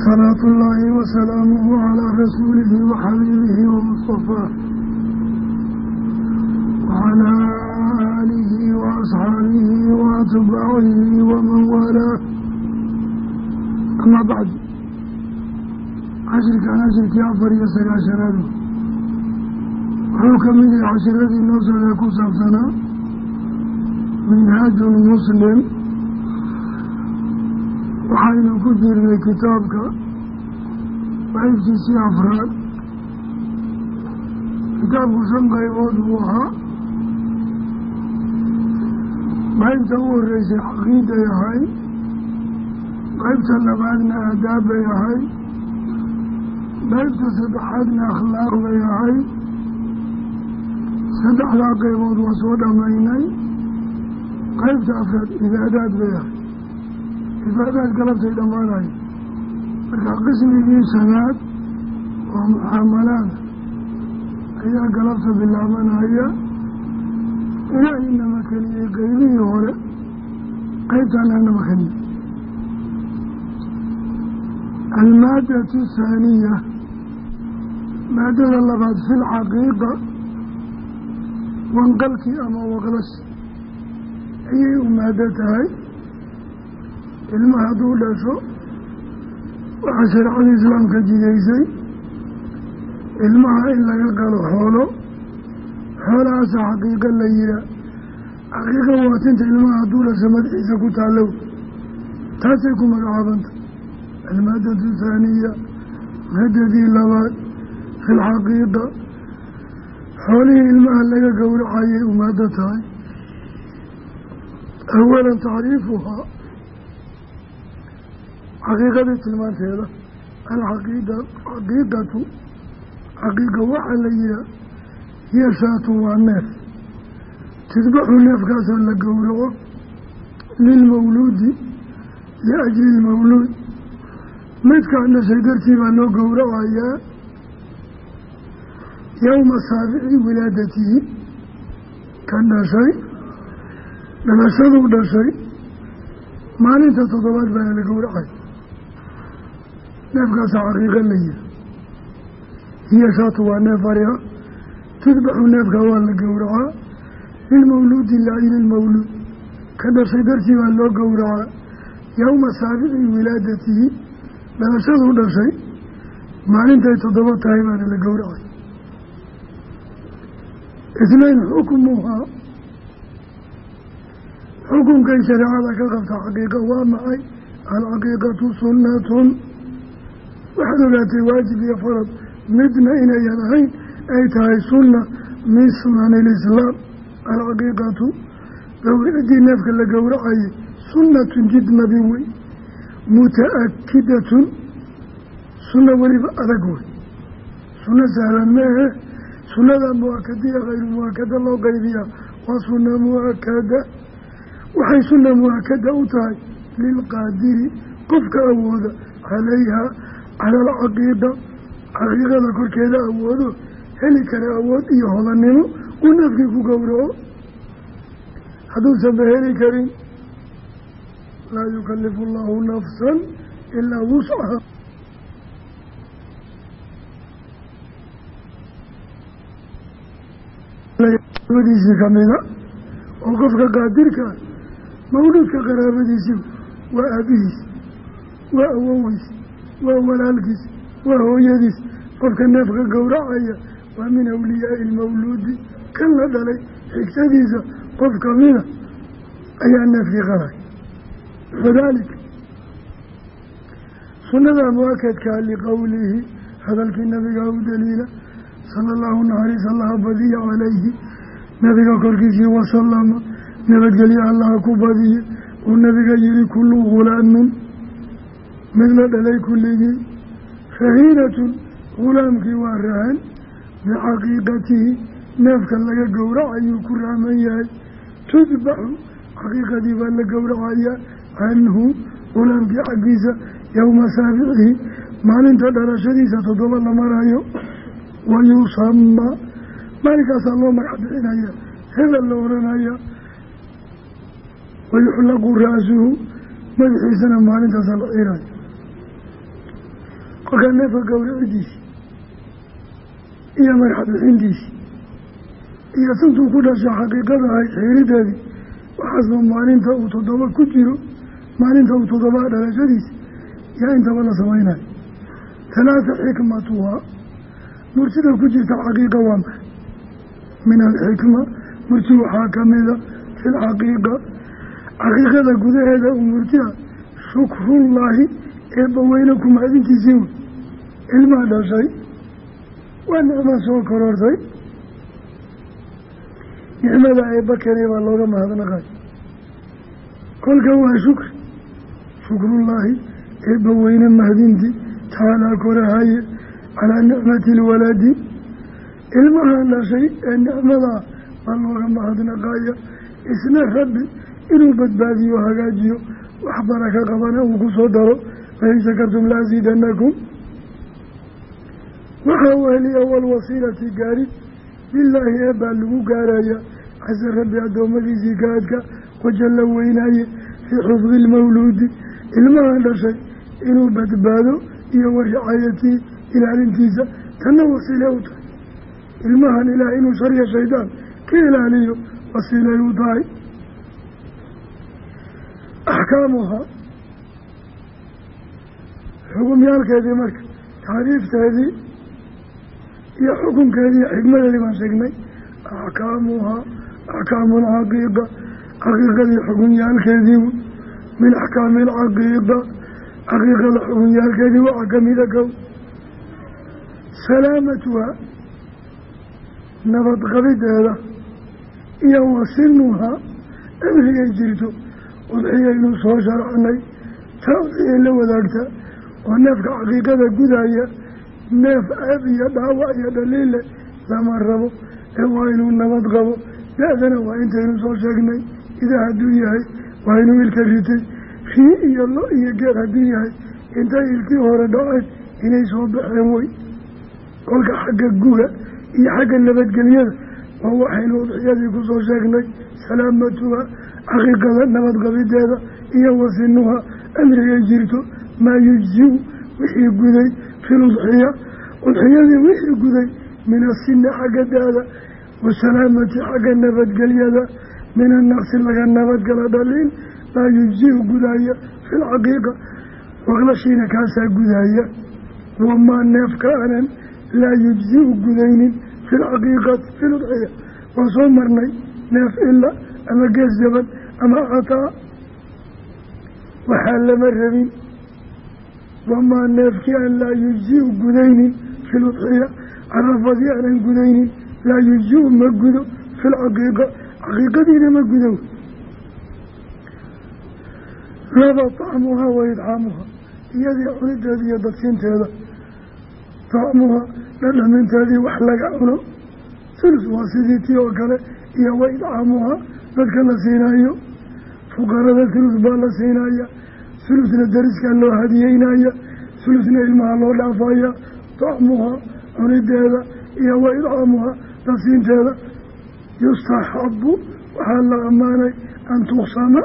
صلاة الله وسلامه على رسوله وحبيبه ومصطفاه وعلى آله وأصحابه وأتباعه ومن والاه. أما بعد، عشرك أفر يسر عشراته وحكم من عشرة النصر لكو سبسنا منهاج مسلم. waxaynu ku jirnay kitaabka qaybtiisii afraad. kitaabku 5 qaybood buu ahaa. qaybta u horeysay caqiiday ahayd, qaybta labaadna aadaab bay ahayd, qaybta saddexaadna akhlaaq bay ahayd. saddexdaa qaybood waa soo dhammaynay. qaybta afraad cibaadaad bay ahayd. cibaadaad galabtay dhammaanayo. marka qismigii shanaad oo mucaamalaada ayaa galabta bilaabanaya. ilaahayna makaniyey qaybihii hore, qaybtaanana makaniye. almaadatu thaaniya, maadada labaad fi lcaqiiqa, wanqalkii ama waqlash ayay u maado tahay. ilma hadduu dhasho waxaa shareecada islaamka jidaysay ilmaha in laga qalo xoolahaasa xaqiiqa la yihaa. xaqiiqa waa tinta ilmaha hadduu dhasho madaxiisa ku taallow, taasay ku magacaabanta. almaadatu thaaniya, maadadii labaad fi lxaqiiqa, xoolihii ilmaha laga gowracayay u maado tahay. awalan tacriifuhaa, xaqiiqadii tilmaanteeda. alxaqiiqatu xaqiiqa waxaa la yihaa hiya shaatun waa neef, tidbaxu neefkaasoo la gowraco lilmawluudi liajli lmawluud, midkaa dhashay dartii baa loo gowracayaa. yowma saabici wilaadatihi, kan dhashay dhalashaduu dhashay maalinta 7 baana la gowracay. neefkaasaa xaqiiqa la yiha. hiya shaatu waa neef ariha, tudbaxu neefkaa waa la gowracaa lilmawluudi liajli lmawluud, ka dhashay dartii baa loo gowracaa. yowma saabici wilaadatihi, dhalashaduu dhashay maalintay 7 tahay baana la gowracay. 2 xukmuhaa, xukunkay shareecada ka qabta xaqiiqa waa maxay? alcaqiiqatu sunnatun, waxaad ogaatay waajib iyo farad midna inayan ahayn, ay tahay sunna min sunani ilislaam. alcaqiiqatu gowricidii neefka la gowracayay sunnatun jid nabi wey, muta-akidatun, sunna weliba adag wey. sunno sahlan meehe. sunnada mu-akadiya hayru mu-akada loo qaybiyaa waa sunna mu-akada. waxay sunna mu-akada u tahay lilqaadiri, qofka awooda calayha, cala alcaqiiqa, xaqiiqada korkeeda awoodo, heli kara awood iyo hodannimo uu neefkii ku gowraco. hadduusanba heli karin, laa yukalifu allahu nafsan ilaa wuscaha. qaraabadiisii kamida oo qofka qaadirka mawluudka qaraabadiisi waa aabihiis, waa awowgiis, waa walaalkiis, waa hooyadiis. qofka neefka gowracaya waa min awliyaai lmawluudi, kan la dhalay xigtadiisa qof kamida ayaa neefkii qalay. wadaalika sunnada mu-akadkaa liqowlihi, hadalkii nabiga u daliila sala allahu naxariis allaha badiya calayhi, nabiga korkiisii wasalama, nabadgelye allaha ku badiye. uu nabiga yihi kullu ghulaamin, mid la dhalay kulligii, rahiinatun, ghulaamkii waa rahan, bicaqiiqatihi, neefka laga gowracayuu ku rahman yahay. tudbaxu, xaqiiqadii baa la gowracayaa canhu, ghulaamkii xaggiisa, yowma saabicihi, maalinta dhalashadiisa 7 la marayo. wayusama, maalinkaasaa loo magac bixinaya, hebel la oranaya. wayuxlaqu ra-suhu, madaxiisana maalintaasa la xiirayo. kolkaa neefka gowricidiisi iyo marxad bixintiisi iyo suntuu ku dhashay xaqiiqada ahayd xiirideedii waxaasba maalinta uu 7 ku jiro maalinta uu 7 dhalashadiisa yaa intaba la samaynayo 3 xikmatuhaa murtida ku jirta xaqiiqa waa maxay min alxikma murti waxaa ka mida fi lxaqiiqa xaqiiqada gudaheeda u murtiha shukrullaahi eebbaweyne ku mahadintiisii wey ilmaa dhashay waa nicmo soo korortay nicmada eebba keenay baa looga mahadnaqay kolka waa shukrullaahi eebbaweyne mahadintii tacaalaa korahaye calaa nicmati ilwaladi ilmahan dhashay ee nicmadaa baa looga mahadnaqaya isna rabbi inuu badbaadiyo hagaajiyo wax baraka qabana uu ku soo daro fain shakartum la asiidanakum waxaa weheliya walwasiilati gaarid lilaahi eebbaa lagu gaaraya casa rabbi addoommadiisii gaadka wajalla weynaaye fii xufdi ilmawluudi ilmahan dhashay inuu badbaado iyo waricayatii ilaalintiisa tanna wasiile u tahay ilmahan ilaah inuu shariya shaydaan ka ilaaliyo wasiilay u tahay axkaamuhaa xukumyaalkeedii marka tacriifteedii iyo xukunkeedii xikmadeedii baan sheegnay axkaamuhaa axkaamu alcaqiiqa caqiiqadii xukunyaalkeedii min axkaami alcaqiiqa caqiiqada xukunyaalkeedii waxaa ka mida kow salaamatuhaa nabadqabideeda iyo wasinuhaa cimrigay jirto udxiyaynu soo sharacnay taa udxiyay la wadaagta oo neefka caqiiqada gudaya neef aab iyo dhaawac iyo dhaliille lama rabo ee waa inuu nabad qabo da-dana waa intaynu soo sheegnay idaa hadduu yahay waa inuu ilka ritay rii iyo lo iyo geer hadduu yahay intay ilkii hore dhaceen inay soo baxeen wey kolka xagga guga iyo xagga nabadgelyada waa waxaynu udxiyadii ku soo sheegnay salaamatuha caqiiqada nabadqabideeda iyo wasinuha amrigay jirto maa yujziu wixii guday fil udxiya udxiyadii wixii guday min asini xagga da-da wasalaamati xagga nabadgelyada min annaqsi laga nabadgala dhaliin laa yujziu gudaya fi lcaqiiqa waqlashiina kaasaa gudaya wamaa neefka anan laa yujziu gudaynin fi lcaqiiqati fi ludxiya waa soo marnay neef ila ama gees jaban ama cataa waxaa lama rabin wamaa neefkii aan laa yujziu gudaynin fi ludxiya carafadii aanan gudaynin laa yujziu ma gudo fi lcaqiiqa caqiiqadiina ma gudo laba tacmuhaa wa idcaamuhaa iyadii cunideeda iyo dadsiinteeda tacmuha dhadhaminteedii wax laga cuno sulus waa sidii tii oo kale iyo wa idcaamuhaa dadka la siinayo fuqarada sulus baa la siinaya sulusna dariskaa loo hadiyeynaya sulusna ilmaha loo dhaafaya tacmuhaa cunideeda iyo wa idcaamuhaa dadsiinteeda yustaxabu waxaa la ammaanay an tuqsama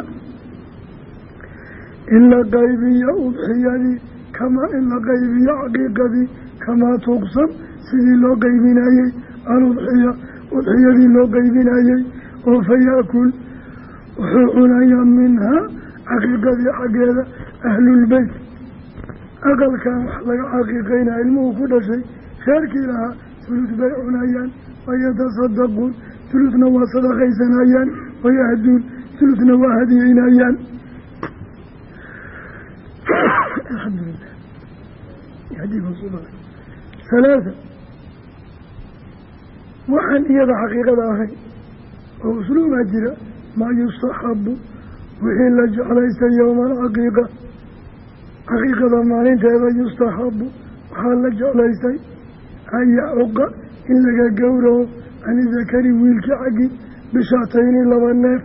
in la qaybiyo udxiyadii kamaa in la qaybiyo caqiiqadii kamaa tuqsam sidii loo qaybinayey aludxiya udxiyadii loo qaybinayey oo fayaakul wuxuu cunayaa minhaa caqiiqadii xaggeeda ahlulbeyt aqalkan wax laga caqiiqeynaa ilmuhu ku dhashay reerkii lahaa sulus bay cunayaan wayatasaddaquun sulusna waa sadaqaysanayaan wayahduun sulusna waa hadiyeynayaan alxamdulilah yahdiikum subaa 3 waxaan iyada xaqiiqada ahayn oo usluubaa jira maa yustaxabu wixii la jeclaystay yowma alcaqiiqa caqiiqada maalinteeda yustaxabu waxaa la jeclaystay an yacuqa in laga gowraco ani dakari wiilkii xaggii bishaatayni 2 neef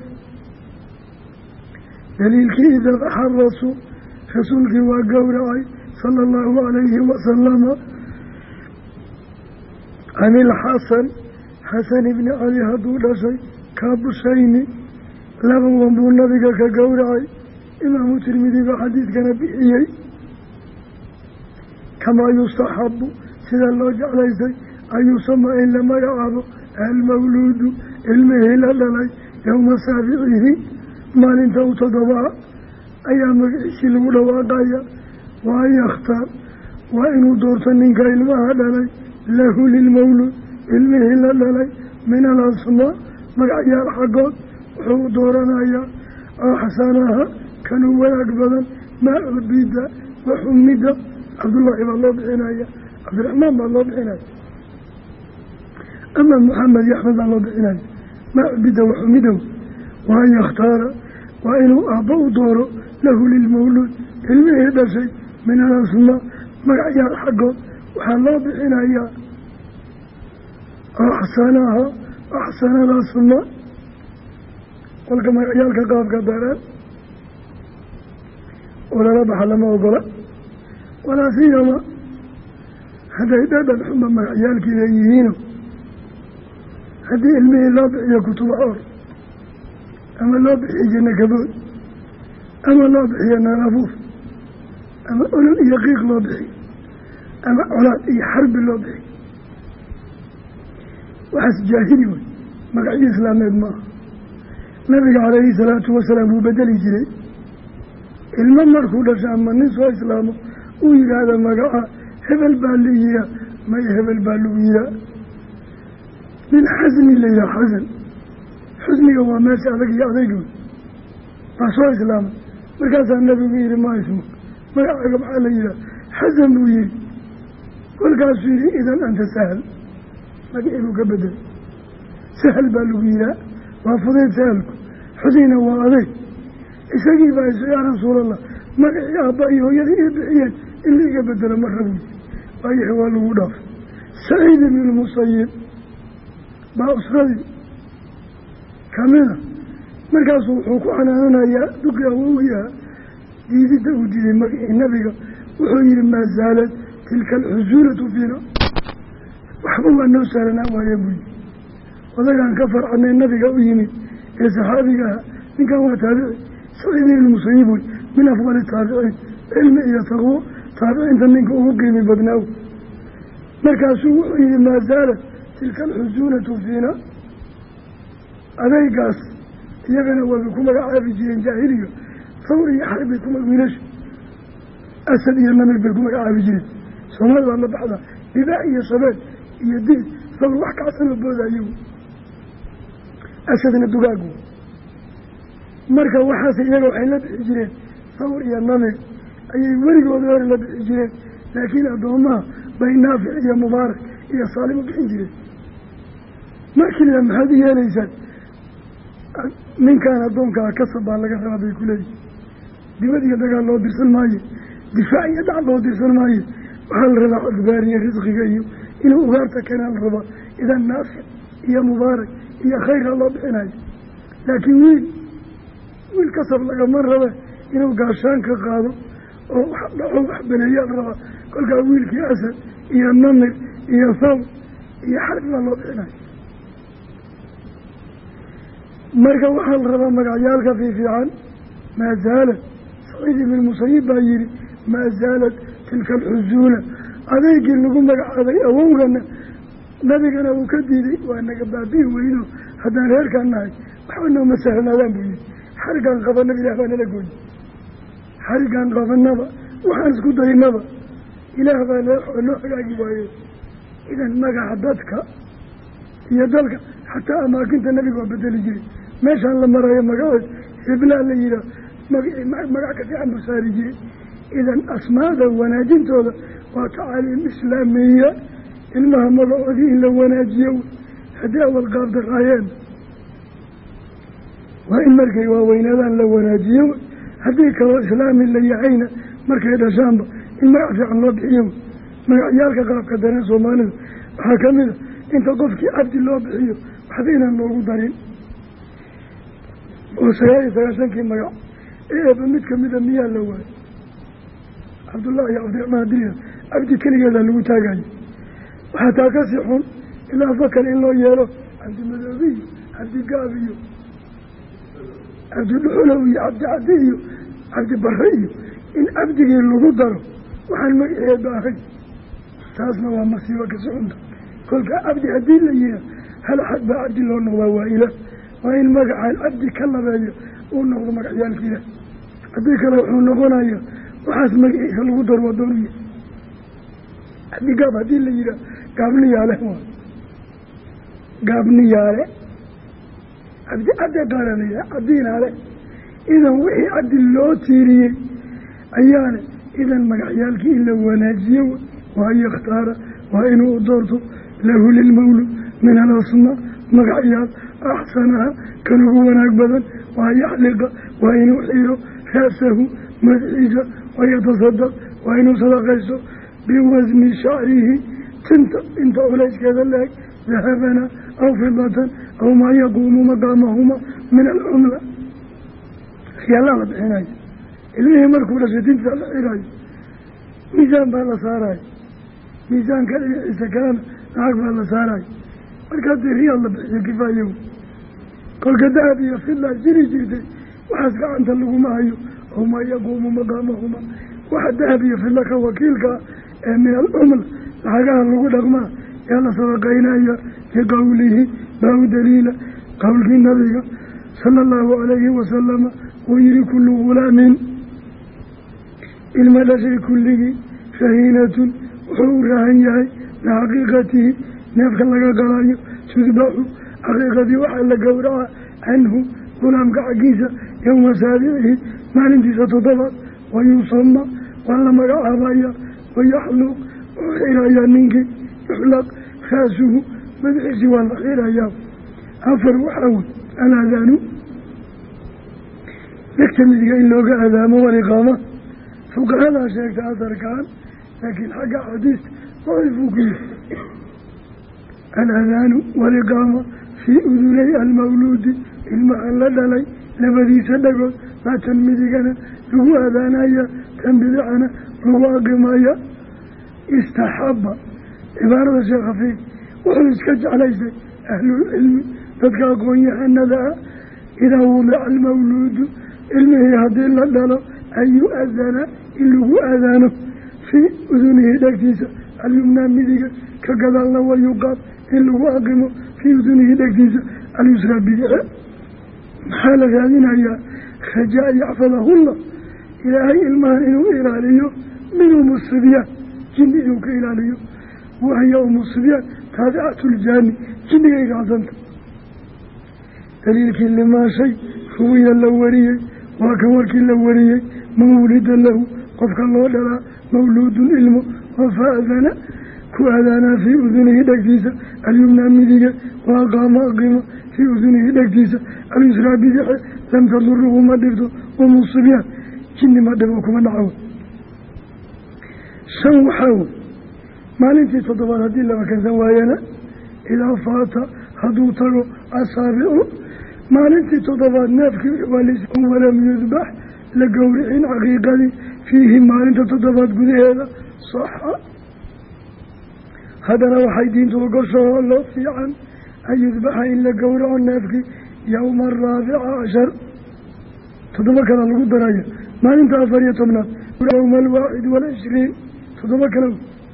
daliilkii ida xarasu rasuulkii waa gowracay sala allahu calayhi wasalama can ilxasan xasan ibni cali hadduu dhashay kaabushayni 2 wan buu nabiga ka gowracay imaamu tirmidi baa xadiidkana bixiyey kamaa yustaxabu sida loo jeclaysay an yusama in la magacaabo almawluudu ilmihii la dhalay yowma saabicihi maalinta u 7 ayaa magaciisii lagu dhawaaqaya wa an yakhtaar waa inuu doorto ninka ilmaha dhalay lahu lilmawluud ilmihii la dhalay min alasmaa magacyaal xaggood wuxuu dooranayaa oo xasanaha kanuu wanaag badan maa cubida waxumida cabdullaahi baa loo bixinaya cabdiraxmaan baa loo bixinaya ama maxamed iyo axmed baa loo bixinaya maa cubida waxumidow wa an yakhtaara waa inuu aabba u dooro lahu lilmawluud ilmihii dhashay min alasmaa magacyaal xaggood waxaa loo bixinayaa oo xasanaha axsanadaasuma kolka magacyaalka qaabka daraan oo lala baxa lama ogola walaa siyama hadday dhadhan xunba magacyaalkii leeyihiino haddii ilmihii loo bixiyo kutuba or ama loo bixiyo janno kabood ama loo bixiyo narafuuf ama olol iyo qiiq loo bixiyo ama colaad iyo xarbi loo bixiyo waxaas jaahili wey magacyo islaameed maaha nabiga calayhi salaatu wasalaam wuu bedeli jiray ilmo markuu dhasha ama nin soo islaamo uu yidhaahda magaca hebel baa la yihaa may hebel baa lagu yihaa nin xasni la yihaa xasan xusniga waa meesha adag iyo adayg wey waa soo islaamay markaasaa nabigu yihi maa ismo magacaaga maxaa la yihaa xasan buu yihi kolkaasuu yihi idan anta sahal magacii buu ka bedelay sahal baa lagu yihaa waa fudeyd sahalku xusnina waa adayg isagii baa isu yaa rasuulallah magacii aabba iyo hooyadii ii bixiyeen in la iga bedelo ma rabuy waayahi waa lagu dhaaf saciid ibn lmusayib baa usradii kamida markaasuu wuxuu ku xanaananayaa duqi awowgiiha diididda uu diiday magacii nabiga wuxuu yihi maa zaalad tilka alxusuulatu fiina waxba waa noo saaranaa waaye buyi odagaan ka farcanay nabiga u yimid ee saxaabiga aha ninkan waa taabici saciid ibn lmusayib wey min afdali taabiciin cilmi iyo taqwo taabiciinta ninka ugu qiimi badnaaw markaasuu wuxuu yihi maa zaalad tilka alxusuunatu fiina adaygaas iyagana waabay ku magacaabi jireen jaahiliga fawr iyo xarbay wiilasha asad iyo namir bay ku magacaabi jireen soomali baa la baxdaa dhibaac iyo shabeel iyo dil fawr wax kacsanoo boodayo asadna dugaagu marka waxaas iyaga waxay la bixi jireen fawr iyo namir ayay weligooda hore la bixi jireen laakiin addoomaha bay naafic iyo mubaarak iyo saalim u bixin jireen markii la maxaad u yeelaysaan ninkaan addoonkaa kasab baa laga rabaa bay ku leeyihin dibad iyo dagaal loo dirsan maayo difaac iyo dhac loo dirsan maayo waxaa la rabaa cudbaariye risqiga iyo inuu ugaarta keenaa la rabaa idan naafic iyo mubaarak iyo khayrha loo bixinayo laakiin wiil kasab lagama rabe inuu gaashaan ka qaado oo wax dhaco wax beleeyaa la rabaa kolkaa wiilkii asad iyo namir iyo fawr iyo xarbi baa loo bixinayo marka waxaa la rabaa magacyaalka fiifiican maa zaalad saciid ibn musayib baa yihi maa zaalad tilka alxusuuna adeygii lagu magacaabay awowgana nabigana uu ka diiday waa naga baabi'i weyno haddaan reerkaan nahay waxba nooma sahlanaadaan buu yihi xarigaan qabanaba ilaah baa nala gooyey xarigaan qabanaba waxaan isku daynaba ilaah baa noo hagaagi waaye idan magaca dadka iyo dalka xataa amaakinta nabiga waa bedeli jiray meeshaan la marayo magacood hiblaa la yihaah magac ka fiican buu saari jiray idan asmaada wanaajintooda waa tacaaliim islaamiya ilmaha magacoodii in la wanaajiyo haddii awal qaabdaraayeen waa in markay waaweynaadaan la wanaajiyo haddii kaloo islaami la yahayna markay dhashaanba in magac fiican loo bixiyo magacyaalka qaabka dareen soomaalida waxaa ka mid a inta qofkii cabdi loo bixiyo waxba inaan loogu darin oo 99 magac eeba mid kamida miyaa la waayo cabdullahi iyo cabdiraxmaan diriya cabdi keligeedaa lagu taagayo waxaa taa kasii xun ilaa fakal in loo yeelo cabdimadoobiyo cabdigaab iyo cabdidhuxulow iyo cabdicadi iyo cabdibare iyo in cabdigii lagu daro waxaan magaceeda ahay taasna waa masiibo ka soconta kolka cabdi haddii la yihaa hal xad baa cabdi loo noqdaa waa ilaah waa in magacaan cabdi ka labeeyo uu noqdo magacyaalka ilaah haddii kale wuxuu noqonaya waxaas magaciisa lagu daro waa dooniya cabdi gaab haddii la yihaa gaabniyaale waa gaabniyaale cabdi cadde qaaranaya cabdiinaale idan wixii cabdi loo tiiriyey ayaale idan magacyaalkii in la wanaajiyo waa yakhtaara waa inuu doorto lahu lilmawlud min alasmaa magacyaal axsanaha kan ugu wanaag badan waa yaxliqa waa inuu xiiro ra'sahu madaxiisa wayatasadaq waa inuu sadaqaysto biwasni shacrihi tinta inta culayskeeda la-eg dahabana aw fidatan aw maa yaquumu maqaamahuma min alcumla waxyaalaha la bixinayo ilmihii markuu dhashay tinta la xiraayo miisaan baa la saarayo miisaanka dhinaciisa kalena lacag baa la saarayo markaa dee riyaad la bixiyo kifaayo kolka dahab iyo fidlaa jiri jirtay waxaas gacanta laguma hayo aw maa yaquumu maqaamahuma waxa dahab iyo fidla ka wakiilkaa ee min alcumla lacagaha lagu dhaqmaa yaa la sadaqaynaya liqowlihi baa u daliila qowlkii nabiga sala allahu calayhi wasalama uu yihi kullu gulaamin ilma dhashay kulligii shahiinatun wuxuu u raahan yahay licaqiiqatihi neefka laga qalayo tudbaxu caqiiqadii waxaa la gowraca canhu gulaamka xaggiisa yowma saabicihi maalintiisa 7 wayusama waa la magacaabaya wayaxluq wuxuu xirayaa ninkii yuxlaq raasuhu madaxiisii waa la xirayaa 4 waxaa wey alaadaanu dhegta midiga in looga adaamo waliqaama fuqahadaa sheegta asarkaan laakiin xagga xadiista daciifuu ku yihi alaadaanu waliqaama fii udunay almawluudi ilmahan la dhalay labadiisa dhagood baa tan midigana lagu aadaanaya tan bidixana lagu aqimaya istaxaba cibaarada sheekh xafiid wuxuu iska jeclaystay ahlulcilmi dadka aqoon-yahanada ah idaa wadica almawluudu ilmihii haddii la dhalo an yu-adana in lagu aadaano fii udunihi dhegtiisa alyumnaa midiga ka gadaalna wayuqaal in lagu aqimo fii udunihi dhegtiisa alyusraa bidice maxaa la raadinayaa rajaa yaxfadahullah ilaahay ilmahan inuu ilaaliyo min umusibyaan jinni inuu ka ilaaliyo wahiya umusibyaan taabicatuljaani jinnigay raacsanta daliilkii limaa shay ruwiya la wariyey waa kan warkii la wariyey mawlida lahu qofka loo dhalaa mawluudun ilmo oo faadana ku aadaanaa fii udunihi dhegtiisa alyumnaa midiga wa aqaama aqima fii udunihi dhegtiisa alyusraa bidixe lam taduruhu ma dhibto umusibyaan jinni ma dhibo kuma dhacawo 5 waxaa wey maalintii 7 haddii lama kansan waayana idaa faata hadduu tago asaabicu maalintii 7 neefkii walam yudbax la gowricin caqiiqadii fiihi maalinta 7 gudaheeda saxa haddana waxay diintu ogoshaho loo fiican an yudbaxa in la gowraco neefkii yowma 14 7 kale lagu daraya maalinta 14 yowma 21 7 kale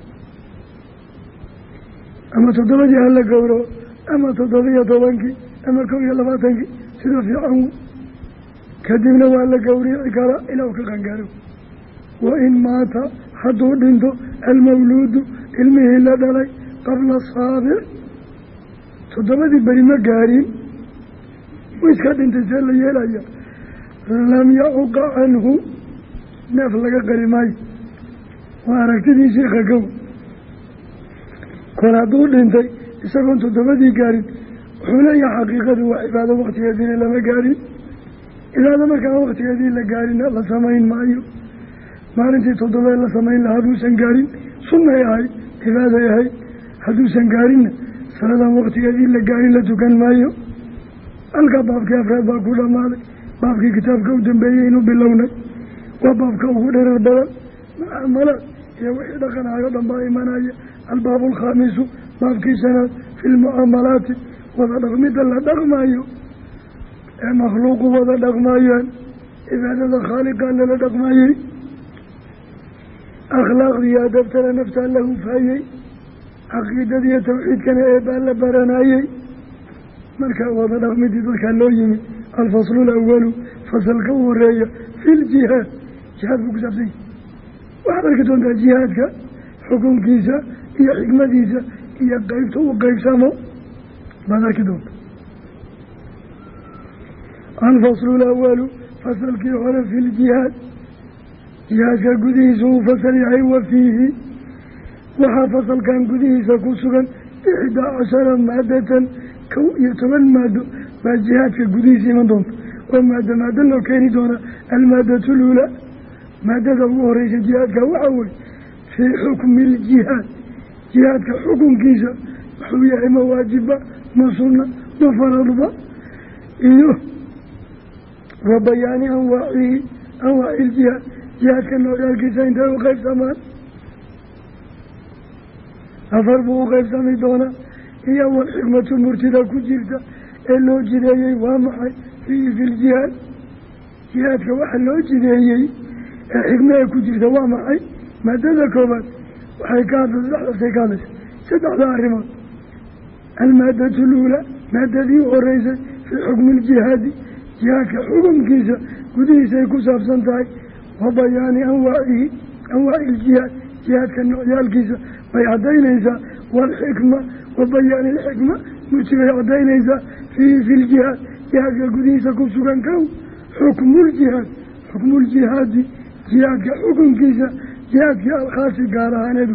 ama 7 hala gowraco ama 17 ama 21 sida fiican kadibna waa la gowrici karaa ilaa ka qangaaro wa in maata hadduu dhinto almawluudu ilmihii la dhalay qabla 7 7 beri ma gaarin u iska dhintay see la yeelaya lam yacuqa canhu neef laga qari maayo waa aragtidii sheekha gow kol hadduu dhintay isagoon 7 gaarin wuxuu leeyahay xaqiiqadu waa cibaado waktigeediina lama gaarin cibaado markaan waktigeedii la gaarina la samayn maayo maalintii 7 la samayn lahaa hadduusan gaarin sunnay ahayd cibaaday ahayd hadduusan gaarinna saladan waktigeedii la gaarin la tukan maayo halkaa baabkii 4 baa ku dhammaaday baabkii kitaabka u dambeeyey inuu bilownay waa baabka ugu dherer badan mucaamalaad iyo wixii dhaqanaayo dhan baa imanaya albaabu alkhaamisu baabkii 5 fi lmucaamalaati wada dhaqmida la dhaqmaayo ee makhluuqu wada dhaqmaayaan cibaadada khaaliqaa lala dhaqmaayey akhlaaqdiiyo adabtana naftaa la hufaayey caqiidadiiyo tawxiidkana eebaa la baranayey markaa wada dhaqmidii dadkaa loo yimid alfaslu alawalu fasalka u horeeya fi ljihaad jihaad buu ku saabsan yahay waxaad arki doontaa jihaadka xukunkiisa iyo xikmadiisa iyo qeybta u qeybsamo baad arki doonta alfaslu alawalu fasalkii hore fi ljihaad jihaadka gudihiisa uu fasal yahay wa fiihi waxaa fasalkan gudihiisa ku sugan 11 maadatan 11 maado baa jihaadka gudihiisa iman doonta oo maado loo keeni doona almaadatu luulaa maadada ugu horeysa jihaadka waxaa weye fii xukmi ljihaad jihaadka xukunkiisa wuxuu yahay ma waajiba ma sunna ma faradba iyo wa bayaani anwaaci ljihaad jihaadka noocyaalkiisa intay u qeybsamaan 4 buu u qeybsami doonaa iyo walxikmatu murtida ku jirta ee loo jideeyey waa maxay fiihi fi ljihaad jihaadka waxa loo jideeyey ee xikmada ku jirta waa maxay maadada koobaad waxay ka hadlaysa ka hadlaysa 3 arrimood almaadatu luula maadadii u horeysay fii xukmi ljihaadi jihaadka xukunkiisa gudihiisay ku saabsan tahay wa bayaani anwaaci ljihaad jihaadka noocyaalkiisa bay caddaynaysaa waalxikma wa bayaani alxikma murtibay caddaynaysaa fiihi fi ljihaad jihaadka gudihiisa ku sugan kow xukmuljihaad xukmuljihaadi jihaadka xukunkiisa jihaadkii alkhaasi gaar ahaaneedu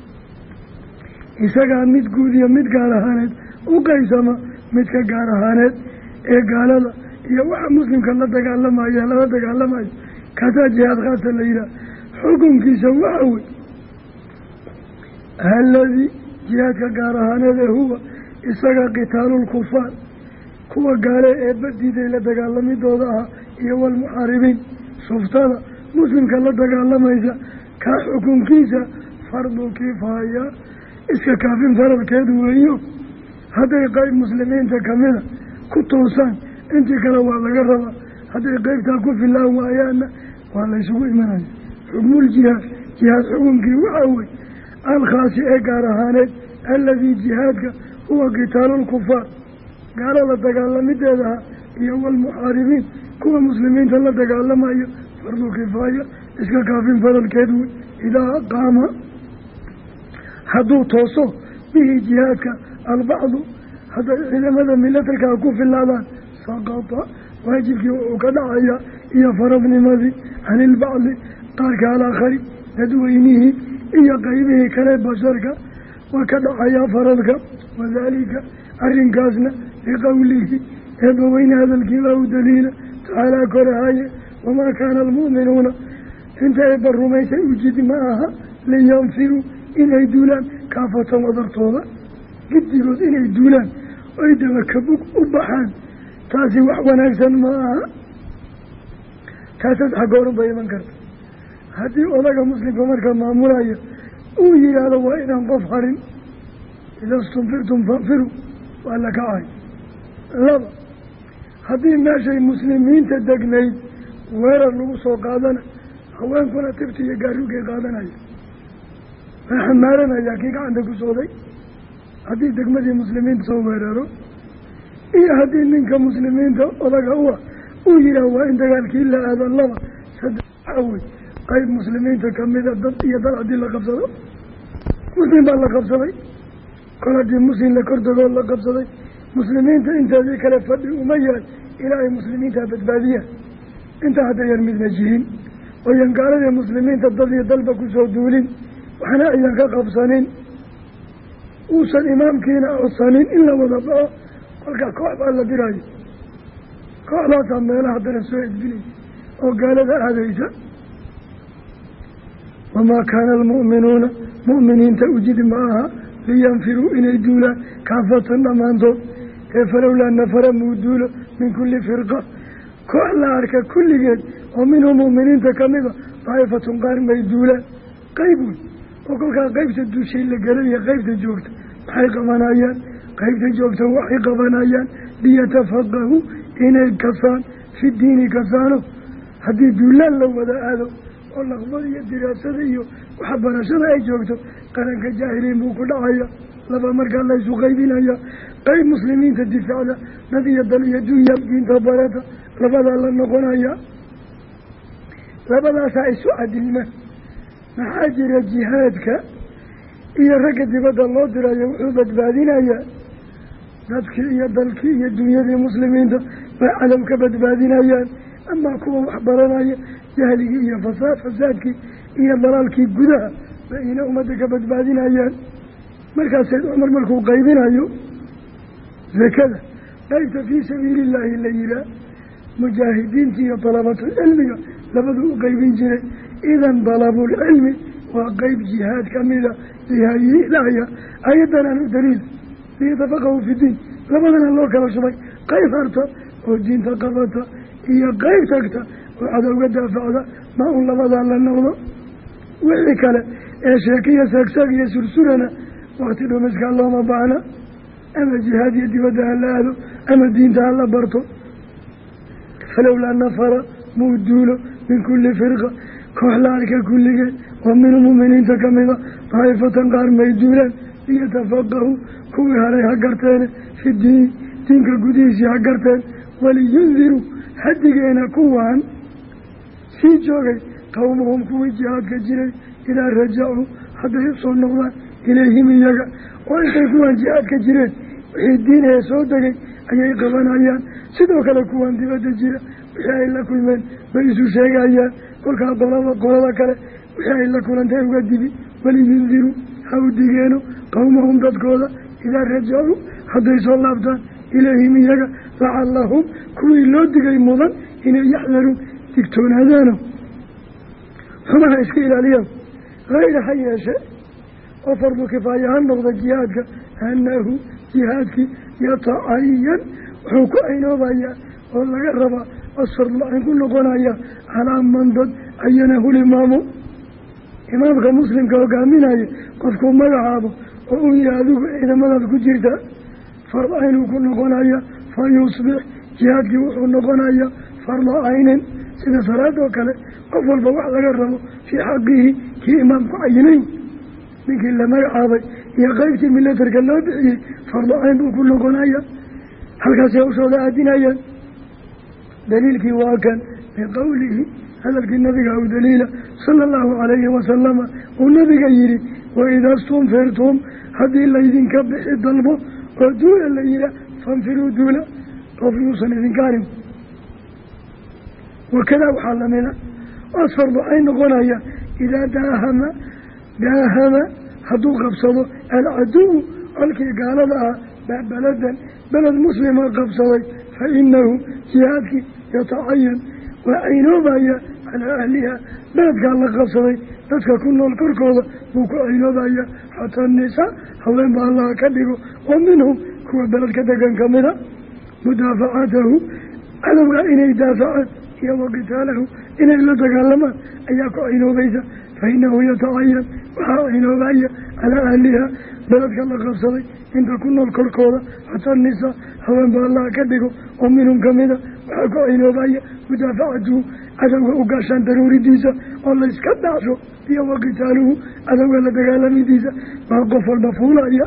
isagaa mid guud iyo mid gaar ahaaneed u qeybsama midka gaar ahaaneed ee gaalada iyo waxa muslimka lala dagaalamayo kaasaa jihaad khaasa la yidhaah xukunkiisa waxa wey aladii jihaadka gaar ahaaneed ee huwa isaga qitaalulkufaar kuwa gaale ee badiiday la dagaalamidooda ahaa iyo walmuxaaribiin suftada muslimka la dagaalamaysa kaa xukunkiisa fardu kifaaya iska kaafin faralkeedu weeyo hadday qeyb muslimiinta kamida ku toosaan intii kale waa laga rabaa hadday qeybtaa ku filaan waayaana waa laysugu imanaya xukmuljihaad jihaad xukunkii waxaa wey alkhaasi ee gaar ahaaneed aladii jihaadka huwa qitaalulkufaar gaalo la dagaalamideedaha iyo walmuxaaribiin kuwa muslimiinta la dagaalamayo fardu kifaaya iska kaafin faralkeed wey idaa qaama hadduu tooso bihi jihaadka albacdu hadday ciidamada milatarkaa ku filaadaan saqata waajibkii wuxuu ka dhacayaa iyo faradnimadii can ilbacdi qaarka alaakhari dadweynihii iyo qeybihii kale basharka waa ka dhacayaa faradka wadaalika arrinkaasna liqowlihi eebbaweyne hadalkiibaa u daliila tacaalaa korahaye wamaa kaana almu'minuuna inta eebba rumaysay ujidi ma aha liyanfiruu inay duulaan kaafatan wadartooda gidigood inay duulaan oy dabakabug u baxaan taasi wax wanaagsan ma aha taasaad xaggooran bay iman karta haddii odaga muslimka marka maamulaya uu yidhaahdo waa inaan qof harin ida stunfirtum fanfiru waa la kacay 2 haddii meeshay muslimiinta degnayd weerar lagu soo qaadana haweenkuna tifti iyo gaarugay qaadanaya waa xamaaranaya kii gacanta ku sooday haddii degmadii muslimiinta soo weeraro iyo haddii ninka muslimiinta odaga u ah uu yidhaah waa in dagaalkii la aado 2 3 waxaa wey qeyb muslimiinta kamida dad iyo dal haddii la qabsado muslim baa la qabsaday kol haddii muslim la kordagood la qabsaday muslimiinta inteedii kale fadhi uma yahay ilaa ay muslimiinta badbaadiyaan intaa haddayan midna jihin ooyan gaaladii muslimiinta dad iyo dalba kusoo duulin waxna ayan ka qabsanin uusan imaamkiina codsanin in la wada baxo kolkaa koox baa la dirayo kooxdaasaa meelaha daran soo edbinaysa oo gaalada aadaysa wamaa kaana almu'minuuna mu'miniinta ujidi ma aha liyanfiruu inay duulaan kaafatan dhammaantood ee falowlaa nafara muu duulo min kulli firqa koox la arka kulligeed oo minhum mu'miniinta kamida daa'ifatun qaar may duulaan qeyb wey oo kolkaa qeybta duushay la gelaya qeybta joogta maxay qabanayaan qeybta joogta waxay qabanayaan liyatafaqahu inay kasaan fi diini kasaano haddii duulaan la wada aado oo laqbada iyo diraasada iyo waxbarashada ay joogto qaranka jaahiliin buu ku dhacaya laba markaa la isu qaybinaya qayb muslimiinta difaacda dad iyo dal iyo dunya diinta barata labadaa la noqonaya labadaasaa isu cadilma maxaa jira jihaadka iyo ragga dibadda loo dirayo wuxuu badbaadinayaa dadkii iyo dalkii iyo dunyadii muslimiinta bay cadow ka badbaadinayaan amaa kuwa waxbaranaya jahligii iyo fasaadkii iyo dalaalkii gudaha bay ina ummadda ka badbaadinayaan markaas sayd cumar markuu qaybinayo zakada qaybta fii sabiili illaahi la yihaa mujaahidiinta iyo dalabatulcilmiga labaduu u qaybin jiray idan dalabulcilmi waa qeyb jihaad kamida lihayiilaya ayadanaan u daliil liyatafaqahu fi diin labadana loo kala shubay qayb harta oo diinta qabata iyo qayb tagta oo cadowga daafacda ma un labadaa la noqdo wixii kale ee sheekiya saagsaag iyo sursurana wakti dhumiskaa looma baahna ama jihaad iyo dibadda ha la aado ama diinta ha la barto falowlaa nafara muu duulo min kulli firqa koox la arka kulligeed oo min muminiinta kamida daa'ifatan qaar may duulaan liyatafaqahu kuwii haray ha garteene fi diin diinka gudihiisii ha garteen waliyundiruu hadigeena kuwaan sii joogay qowmahum kuwii jihaadka jiray idaa rajacuu hadday usoo noqdaan ilayhim iyaga oo intay kuwaan jihaadka jireen wixii diin ee soo degay ayay qabanayaan sidoo kale kuwaan dibadda jira wixii ay la kulmeen bay isu sheegayaan kolkaa qolada kale wixii ay la kulantay uga dibi waliyundiruu ha u digeeno qowmahum dadkooda idaa rajacuu hadday soo laabtaan ilayhim iyaga lacallahum kuwii loo digay mudan inay yaxdaruun digtoonaadaano xumaha iska ilaaliyaan hayra ha yeeshe oo fardu kifaaya ha noqda jihaadka anahu jihaadkii yatacayan wuxuu ku aynoobayaa oo laga rabaa asfardu-cayn ku noqonaya calaa man dad cayanahu limaamu imaamka muslimka hogaaminaya qofkuu magacaabo oo uu yihi adigu ciidamadaad ku jirta fardu caynuu ku noqonaya fa yusbix jihaadkii wuxuu noqonaya fardu caynin sida salaadoo kale qof walba wax laga rabo fii xaqihi kii imaamku cayinayn ninkii la magacaabay iyo qeybtii milatarka loo bixiyey fardu cayn buu ku noqonaya halkaasay hawshooda aadinayaan daliilkii waa kan biqowlihi hadalkii nabiga u daliila sala allahu calayhi wasalama uu nabiga yihi waidaa stunfirtum haddii laydinka bixi dalbo oo duula la yihaa fanfiruu duula qof yuusan idinka harin wakadaa waxaa lamida oos fardu cayn noqonaya idaa daahama hadduu qabsado alcaduwu colkii gaalada ah baladan beled muslima qabsaday fa inahu jihaadkii yatacayan waa caynoobaya calaa ahliha beledkaa la qabsaday dadka ku nool korkooda buu ku caynoobaya xataa nisaa haween ba allaha ka dhigo oo minhum kuwa beledka degan kamida mudaafacatahu cadowga inay daafacaan iyo waqitaalahu inay la dagaalamaan ayaa ku caynoobaysa fa inahu yatacayan waxaa caynoobaya calaa ahliha beledka la qabsaday inta ku nool korkooda xataa nisaa haween ba allaha ka dhigo oo minhum kamida waxaa ku caynoobaya mudaafacatuhu cadowga u gaashaan daruuridiisa oo layska dhacsho iyo waqitaaluhu cadowga la dagaalamidiisa baa qof walba fuulaya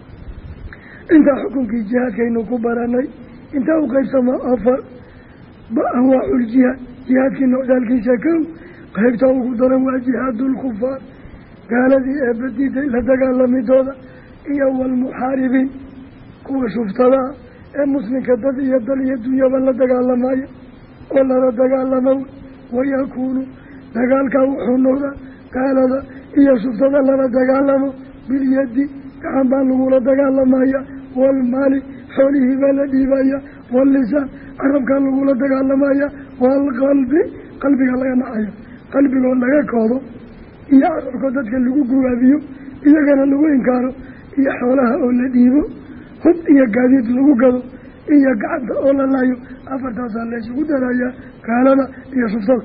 intaa xukunkii jihaadkaynu ku baranay intaa u qaybsama afar anwaaculjihaad jihaadkii noocdaalkiisa kow qaybta ugu daran waa jihaadulkufaar gaaladii ee badiiday la dagaalamidooda iyo walmuxaaribiin kuwa shuftadaa ee muslimka dad iyo dal iyo dunyaba la dagaalamaya oo lala dagaalamo wayakuunu dagaalkaa wuxuu noqdaa gaalada iyo shuftada lala dagaalamo bilyadi gacan baa lagula dagaalamaya waalmaali xoolihii baa la dhiibaya waallisaan carabkaa lagula dagaalamaya waalqalbi qalbiga laga nacayo qalbigoo laga koodo iyo carabkoo dadka lagu gugaabiyo iyagana lagu inkaaro iyo xoolaha oo la dhiibo hub iyo gaadiid lagu gado iyo gacanta oo la laayo afartaasaa la isugu darayaa gaalada iyo shuftada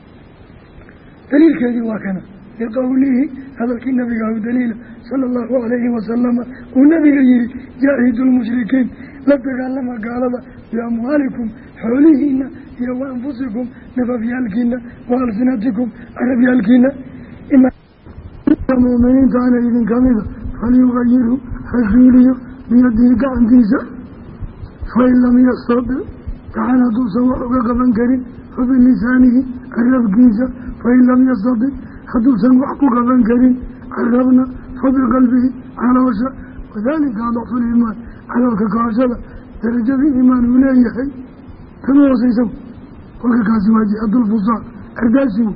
daliilkeedii waa kana biqowlihi hadalkii nabiga u daliila sala allahu calayhi wasalama uu nabiga yihi jaahidu lmushrikiin la dagaalama gaalada biamwaalikum xoolihiina iyo wa anfusikum nafafyaalkiina wa alsinatikum carabyaalkiina المؤمنين تعالى إذن كاملة فليغيره حزوليه بيده كعنتيسة فإن لم يستطع كان دوسا وحقا قبن كريم فبلسانه الرب كيسة فإن لم يستطع حدوسا وحقا قبن كريم الربنا فبقلبه على وشا وذلك ضعف الإيمان على وككاشلة درجة الإيمان ولايه كما وصيسوا وككاسي واجهة الفصاق أرداسوا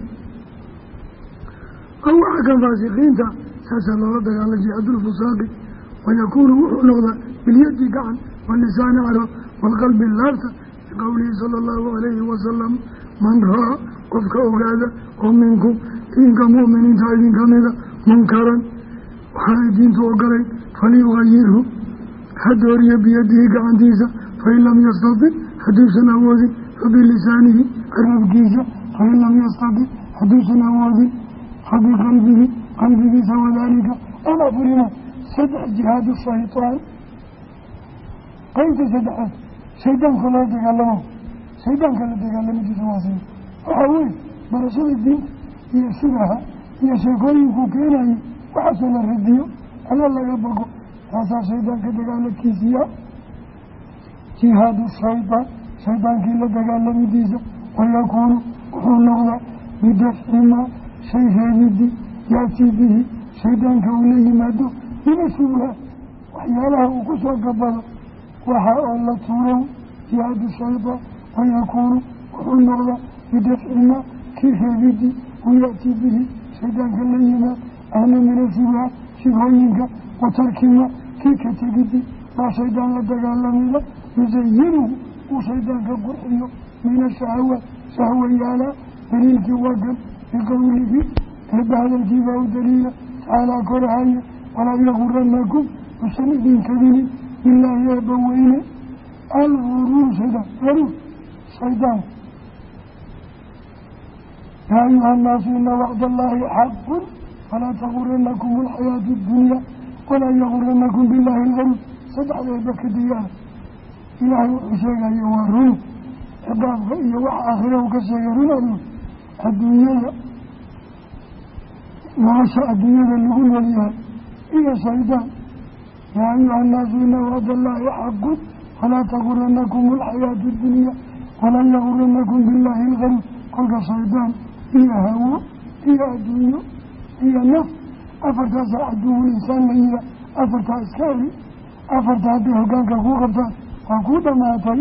أو حكم فاسقين ساسا الله لدك على جهة الفصاق ويكون نغضا باليد قعن واللسان عرب والقلب اللافة لقوله صلى الله عليه وسلم من رأى وفك أغادا ومنكم إنك مؤمنين تعالين كمذا منكرا وحايدين توقرين فليغيره حدوري بيده قعن ديسا فإن لم يستطع حدوثا أوذي فبلسانه عرب كيسا فإن لم يستطع حدوثا أوذي فبقلبه قلبه سوى ذلك أنا فرنا سدع جهاد الشيطان كيف سدعه شيطان كلا تكلمه شيطان كلا تكلمه في سواسيه وحاول برسول الدين يسرها يشكوين كوكينه وحسن الرديو على الله يبقى هذا شيطان كتكلم كيسيا جهاد الشيطان شيطان كلا تكلم ديسا ويكون ونغضى بدفع ما شيء هذي يأتي به شيطان كونه ماده ينسوها وحيالها وكسوة قبضة وحاء الله تورو جهاد الشيطان ويكون ونغضى بدفع ما كيف هذي ويأتي به شيطان كونه أهلا من السبع شبهينك وترك ما كيف تجدي ما شيطان لتقال منه يزينه وشيطان كقرحيه من الشهوة شهوة يالا دليل وقل بقوله هذا الجباء دليل على كرهية ولا يغرنكم وسندين كبير إلا يبوين الغرور شيطان يا أيها الناس إن وعد الله حق فلا تغرنكم الحياة الدنيا ولا يغرنكم بالله الغرور صدق ذلك ديان إلهي وحسيك يوارون عقابك إيا وحاخره كسيرون الدنيا وعشاء الدنيا اللغون وليها إيا شيطان يا أيها الناس إن وعد الله حق فلا تغرنكم الحياة الدنيا ولا يغرنكم بالله الغرور قلت شيطان إيا هوا إيا الدنيا إيا نفس أفرتا سعدوه الإنسان لإيا أفرتا إسكاري أفرتا بحقانك كوغبتا وكودا ماتي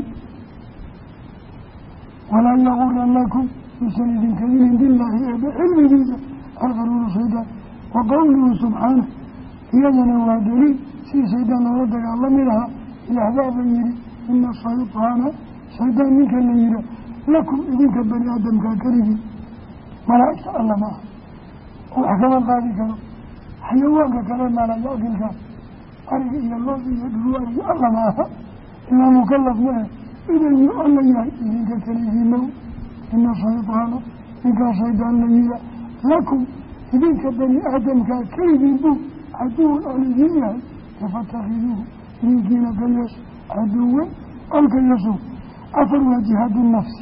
ولا يغرنكم بسند كبير بالله بعلم ذيك الغرور شيطان وقوله سبحانه يدنا وادليل سي شيطان ودك الله منها الأحباب يري إن الشيطان شيطان منك اللي لكم إذنك بني آدم كاكريبي ملائكة الله معه وحكما قادي كانوا حيوانك كلام على يأكلك أرغي إلى الله يدلو أرغي الله معها إلا مكلف معه إذن يؤمن إليه إذنك كريبي مو إن الشيطان منك شيطان ليلة لكم إذنك بني آدم كاكريبي بو عدو الأوليين فاتخذوه من كينا كيس عدوا أو كيسو أفروا جهاد النفس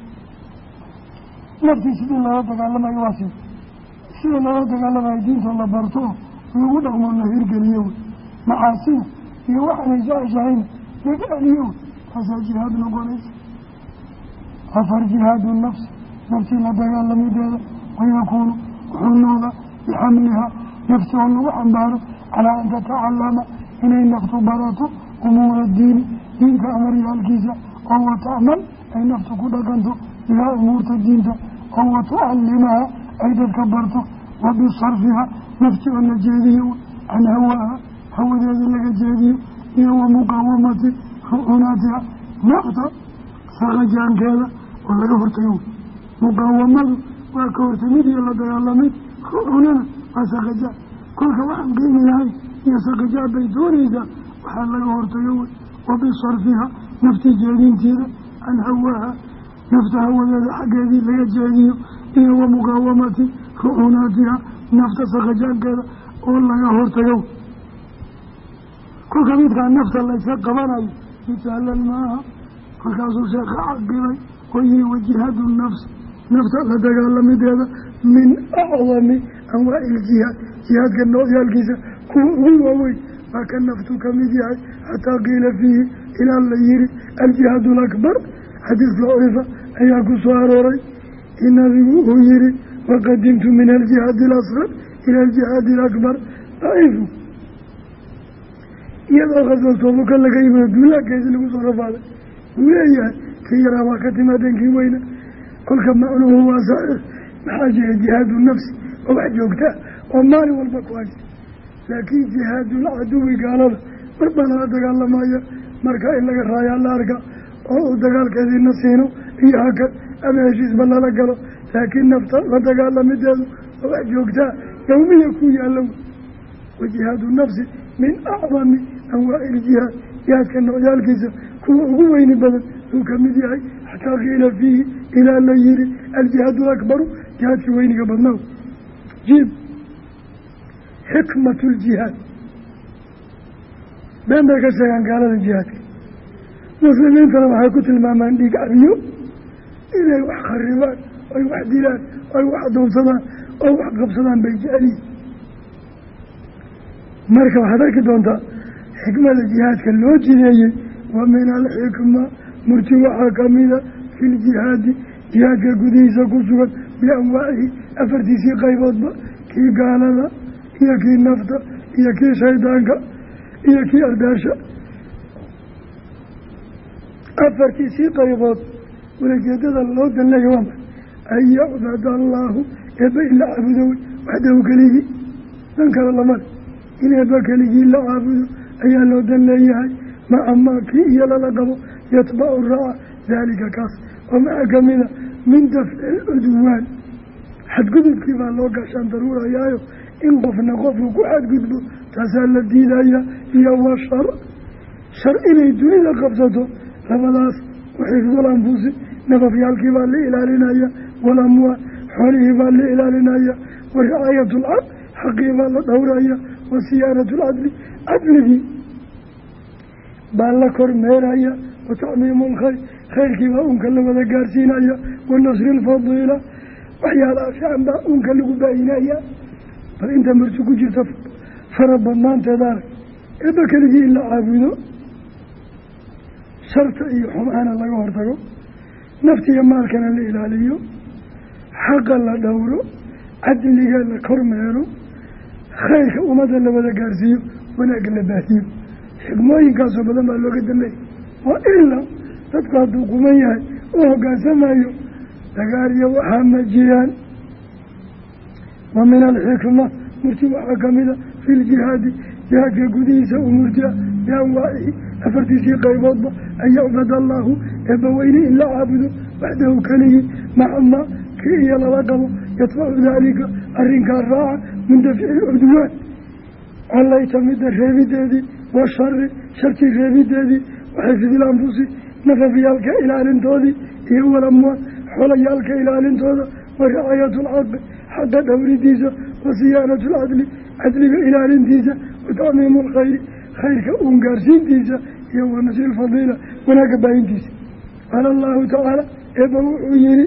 نفسي سيد الله تكلم يواسي سيد الله تكلم يدين صلى الله برطوه ويقول لهم النهير كاليوم معاسيه يوحنا جاهين يقاليوم هذا جهاد نقوليس أفر جهاد النفس نفسي لا تكلم يدين ويكون حنوضا بحملها نفسه وحنباره على أن تتعلم إنه نفط براته أمور الدين دينك أمر الكيسة أو تعمل أي نفطك لكنته إلى أمور الدين أو تعلمها أي تكبرته وبصرفها نفط النجادية عن هواها هو ذي لك جادية هو مقاومة خؤوناتها نفط سرجان كذا ولا كفرتيون مقاومة وكورتميدي الله تعالى خؤوننا وسرجان كل واحد قيم لهاي يسقجا بيدونيدا وحال لغا هورتيو وبصرفها نفط جادين تيدا عن هواها نفط هواها حقادي لغا جاديو إيه ومقاومة خؤوناتها نفط سقجان كذا والله هورتيو كل كميد كان نفط الله يسقبنا يتعلل معها فكاسو شيخ عقبي وهي وجهاد النفس نفط الله تقال مدهدا من أعظم أنواع الجهاد jihaadka noocyaalkiisa kuwa ugu waaweyn waa ka naftu ka mid yahay xataa qiila fiihi ilaa la yihi aljihaadu alakbar xadiis daciifa ayaa ku soo arooray in nabigu uu yihi waqadimtu min aljihaadi alasqar ila aljihaadi alakbar daciifu iyadoo khaswatoobuka laga yimid duulaankeesi lagu soo rafaaday wuu leeyahay kii yaraa waa ka timaadeen kii weyna kolka macnuhu waa saxiix maxaa jira jihaadu nafsi oo wax joogtaa oo maalin walba ku haysta laakiin jihaadul caduwi gaalada mar baa lala dagaalamaya marka in laga raayaa la arka oo uu dagaalkeediina siino iyo hakad ama heshiisba lala galo laakiin nafta la dagaalamideedu oo wax joogtaa yawmiya ku yaallow wa jihaadu nafsi min acdami anwaaci iljihaad jihaadka noocyaalkiisa kuwa ugu weyni badan uu ka mid yahay xataa qiila fiihi ilaa la yihi aljihaadu akbaru jihaadkii weyniga badnaaw jiib xikmatu ljihaad been bay ka sheegaan gaalada jihaadka muslimiintana waxay ku tilmaamaan dhiig cabiyo inay wax kharibaan oy wax dilaan oy wax adoonsadaan oo wax qabsadaan bay jeceliyiin marka waxaad arki doontaa xikmada jihaadka loo jideeyey wa min alxikma murti waxaa kamida fi ljihaadi jihaadka gudihiisa ku sugan bianwaacihi afartiisii qayboodba kii gaalada iyo kii nafta iyo kii shaydaanka iyo kii ardaasha afartiisii qaybood walajeedada loo danleeya waa ma an yacbad allaahu eebba in la caabudo waxdahu keligii dan kale lamale in eebba keligii la caabudo ayaa loo dan leeyahay maca maa kii iyo lala qabo yatbacu raaca daalika kaas oo maxaa kamida min dafci lcudwaan xadgudubkii baa loo gashaan daruurayaayo in qofna qofku ku xadgudbo taasaa la diidaya iyo wa shar inay dunida qabsato labadaas waxifdul anfusi nafafyaalkii baa la ilaalinaya walamwaal xoolihii baa la ilaalinaya wa ricaayat lcaq xaqii baa la dhowraya wa siyaanatu lcadli cadligii baa la kormeeraya wa tacmiimu lkhayr khayrkii baa unka la wada gaarsiinaya wa nasri lfadiila waxyaalaha fiican baa unka lagu baayinaya bal inta marti ku jirta fara badnaanteeda arag eebba keligii in la caabudo sharta iyo xumahana laga hortago naftiiyo maalkana la ilaaliyo xaqa la dhowro cadliga la kormeero khayrka ummadda la wada gaarsiiyo wanaagga la baahiyo xigmooyinkaasoo badan baa looga dambeeyay waa ilaa dadku hadduu quman yahay oo hoggaansamayo dagaaliyo waxaa ma jiraan wa min alxikma murti waxaa kamida fi ljihaadi jihaadka gudihiisa u murtia bianwaacihi afartiisii qayboodba an yacbad allaahu eebbaweyne in la caabudo waxdahu keligii maca maa kii iyo lala qabo yatbacu daalika arrinkaa raaca min dafci cudwaan collayta midda reebideedii wa shari shartii reebideedii waxifdil anfusi nafafyaalka ilaalintoodii iyo walamwaal xolayaalka ilaalintooda wa ricaayatu lxaqi xaqa dhowridiisa wa siyaanatu lcadli cadliga ilaalintiisa wa tacmiimu lkhayri khayrka uun gaarsiintiisa iyo wa nasri lfadiila wanaagga baayintiisa qaala allahu tacaala eebba wuxuu yihi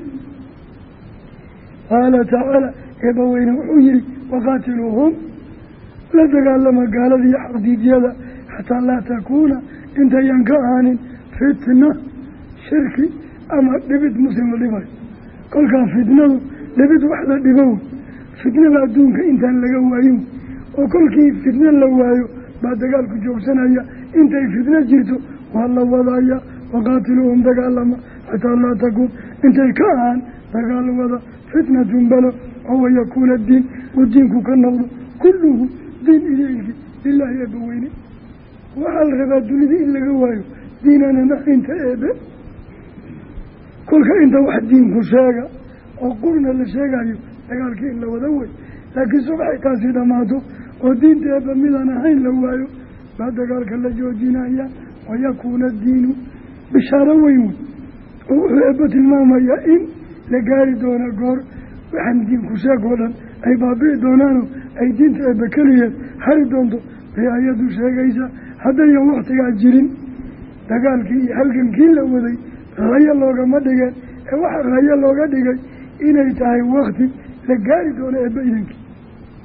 qaala tacaala eebba weyne wuxuu yihi waqaatiluuhum la dagaalama gaalada iyo xaqdiidyada xataa laa takuuna intayan ka ahaanin fitna shirki ama dhibid muslim la dhibayo kolkaa fitnadu dhibid wax la dhibow fitnada adduunka intaan laga waayin oo kolkii fitna la waayo baa dagaalku joogsanaya intay fitno jirto waa la wadaya waqaatiluuhum dagaalama xataa laa takuun intay ka ahaan dagaal wada fitnatun balo oo wayakuuna diin uu diinku ka noqdo kulluhu diin ileylki lilaahi eebba weyne waxaa la rabaa dunida in laga waayo diinana ahaynta eebe kolka inta wax diinku sheega oo qurna la sheegayo dagaalkii in la wada way laakiin subaxay taasi dhammaato oo diinta eebba midaan ahayn la waayo baa dagaalka la joojinaya wayakuuna diinu bishaaro weyn wey oo wuxuu eebba tilmaamayaa in la gaari doona goor waxaan diinku sheeg oo dhan ay baabi'i doonaano ay diinta eebba keligeed hari doonto bay ayadu sheegaysa haddayan waktigaa jirin dagaalkii iyo halgankii la waday rayo loogama dhigeen ee waxaa rayo looga dhigay inay tahay wakti la gaari doono eebba idankii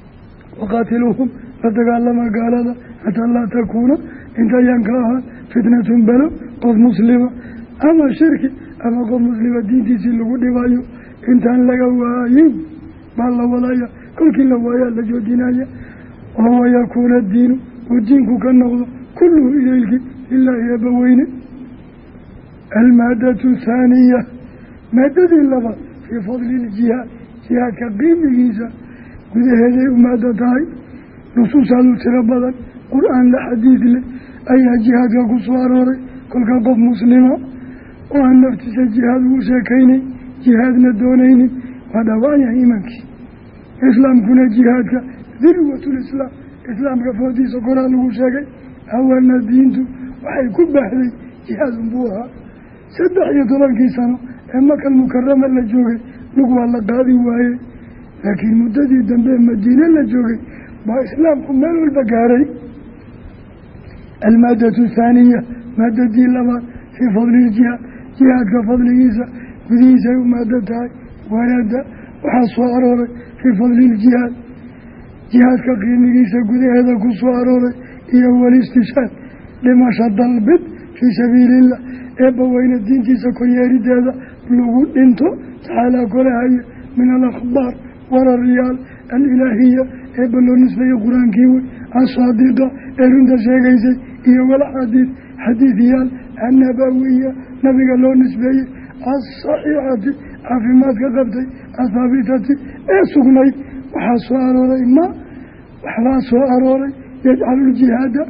waqaatiluuhum la dagaalama gaalada xataa laa takuuna intayaan ka ahaan fitnatun belo qof muslima ama shirki ama qof muslima diintiisii lagu dhibayo intaan laga waayin baa la wadaya kolkii la waayaa la joojinaya oo wayakuuna diinu uu diinku ka noqdo kulluhu idaylkii lilaahi eebbaweyne. almaadatu thaaniya maadadii labaad fii fadli iljihaad jihaadka qiimigiisa gudaheeday u maado tahay nusuusaadu tiro badan qur-aan la xadiid leh ayaa jihaadka ku soo arooray. kolka qof muslima oo aan naftiisa jihaad ugu sheekaynayn jihaadna doonaynin waa dhaawacyahay iimaankii. islaamkuna jihaadka dirwatulislaam islaamka foodiisa koraa lagu sheegay awalna diintu waxay ku baahday jihaad unbuu ahaa 13 sano ee makal mukarama la joogay lug waa la qaadi waayey laakiin muddadii dambe madiine la joogay baa islaamku meel walba gaaray. almaadatu thaaniya maadadii labaad fii fadli iljihaad jihaadka fadligiisa gudihiisay u maado tahay wanaada waxaa soo arooray fii fadli iljihaad jihaadka qiimigiisa gudaheeda ku soo arooray iyo walistishaad dhimasho dalbid fii sabiiliillah eebbaweyne diintiisa koryeerideeda lagu dhinto tacaalaa korahaya min alakhbaar warariyaal alilaahiya eebba loo nisbeeyey qur-aankii wey asaadiqa ee runta sheegaysay iyo walaxaadiid xadiidiyaal annabawiya nabiga loo nisbeeyey asaxiixati caafimaadka qabtay athaabitati ee sugnayd waxaa soo arooray waxbaa soo arooray yajcaluljihaada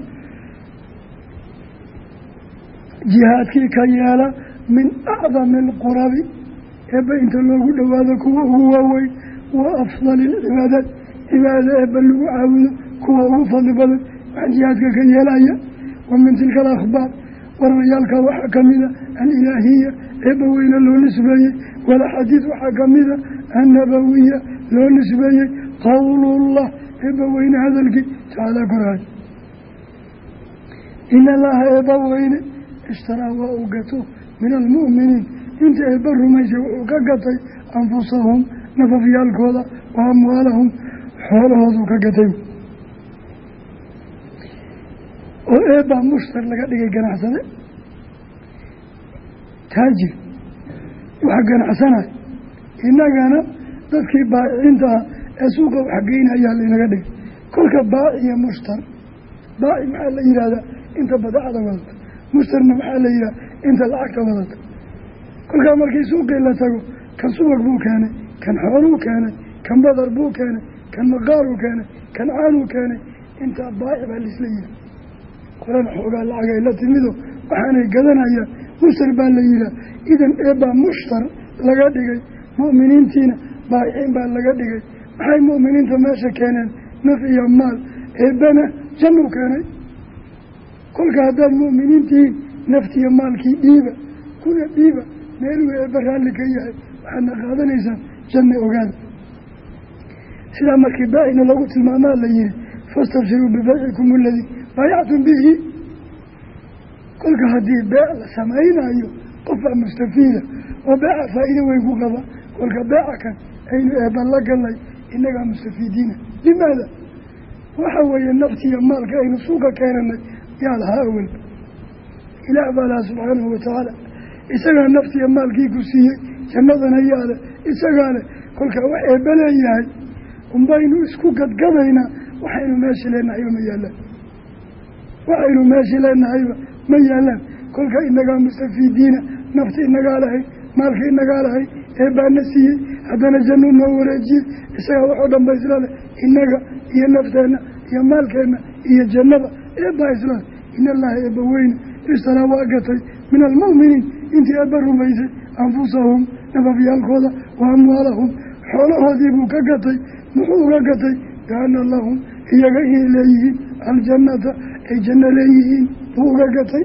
jihaadkii ka yeela min acdami alqurabi eebba inta loogu dhowaado kuwa ugu waaweyn wa afdali alcibaadaat cibaadada eebba lagu caabudo kuwa ugu fadli badan waxaa jihaadka ka yeelaya wa min tilka alakhbaar warayaalka waxaa kamida alilaahiya eebba weyne loo nisbeeyey walaxadiid waxaa kamida annabawiya loo nisbeeyey qowlullah eebba weyne hadalkii tacaalaa korahay. in allaha eebba weyne ishtaraa waa uu gato min almu'miniin inta eebba rumaysay wuxuu ka gatay anfusahum nafafyaalkooda wa amwaalahum xoolahooduu ka gatay oo eebbaa mushtar laga dhigay ganacsade taajir waxa ganacsanay innagana dadkii baa'iciinta ah ee suuqa waxgeynayaa laynaga dhigay. kolka baaciya mushtar baaci maxaa la yidhahdaa inta badacada wadata mushtarna maxaa la yidhaha inta lacagta wadata. kolkaa markii suuqii la tago kan subag buu keenay kan xooluu keenay kan badar buu keenay kan maqaaruu keenay kan caanuu keenay intaa baaci baa laisla yihi qoran xoogaa lacagay la timido waxaanay gadanayaan mushtar baa la yidhaha. idan eebbaa mushtar laga dhigay mu'miniintiina baayiciin baa laga dhigay. maxay mu'miniinta meesha keeneen naf iyo maal eebbana jannuu keenay. kolka haddaad mu'miniintihiin naftiiyo maalkii dhiiba kuna dhiiba meeluu eebba raalli ka yahay waxaadna qaadanaysaan janna ogaada. sidaa markii baacina lagu tilmaamaa la yihi fastabshiruu bibaycikum aladii baayactum bihi. kolka haddii beec la samaynayo qofaa mustafiida oo beeca faa'iido weyn ku qaba. kolka beeca kan aynu eebba la galnay innagaa mustafiidiina. limaada? waxa weeye naftiiyo maalka aynu suuqa keenanay yaa lahaa awalba ilaah baa lahaa subxaanahu watacaala. isagaa naftiiyo maalkii ku siiyey jannadana yaa leh isagaa leh. kolkaa wax eebba leeyahay unbaynu isku gadgadaynaa waxaynu meeshii leenahayba ma yaallaan waxaynu meeshii leenahayba ma yaallaan. kolka inagaa mustafiidiina nafti inagaa lahay maalka inagaa lahay eebbaana siiyey haddana jannuu noo wareejiyey isagaa waxoo dhan ba isla leh inaga iyo nafteenna iyo maalkeenna iyo jannada eebbaa isla leh. in allaha eebba weyne ishtaraa waa gatay min almu'miniin intii eebba rumaysay anfusahum nafafyaalkooda wa amwaalahum xoolahoodii buu ka gatay. muxuu uga gatay? bianna lahum iyaga inay leeyihiin aljannata ay janno leeyihiin buu uga gatay.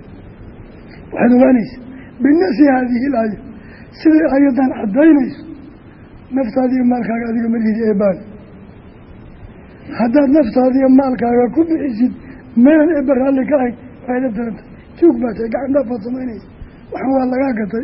waxaad ogaanaysa binasi haadihi ilaaya siday ayadan caddaynayso naftaadiiyo maalkaaga adiga malihidi eebbaale. haddaad naftaadiiyo maalkaaga ku bixisid meelan eebba raalli ka ahayn waxay la daranta tuug baa tahay gacan dhaafaad samaynaysa waxan waa lagaa gatay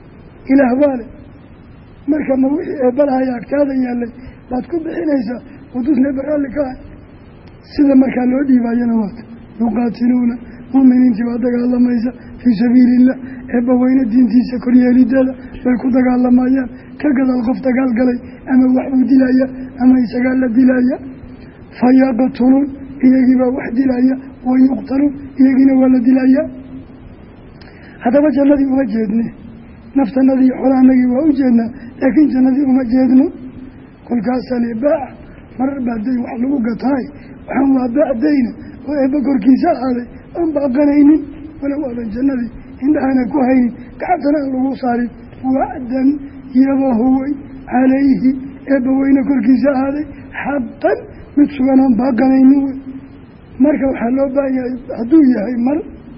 ilaah baale. marka ma wixii eebbalahay agtaada yaallay baad ku bixinaysaa ودوسنا برالك سيدا مركا لو ديبايانا وقت يقاتلون مؤمنين تبا دقال ميسا في سبيل الله إبا وين الدين تيسا كريالي دالا بلكو دقال مايان كقد الغف دقال قلي أما وحبو دلايا أما يساقال دلايا فيقتلون إيجيبا وحد دلايا ويقتلون إيجينا ولا دلايا هذا وجه الذي أمجدنا نفس الذي حرانا وأوجدنا لكن الذي أمجدنا كل كاسا لباع مر بعدين وحلو قطاي وحنوا بعدين وإبا كركيسا علي أم باقنين ولو أبا الجنة إن أنا كهين كعبتنا الوصاري وعدا يبهوي عليه إبا وين كركيسا علي حقا متسوانا باقنين مركا وحلو بايا هدوية هاي مر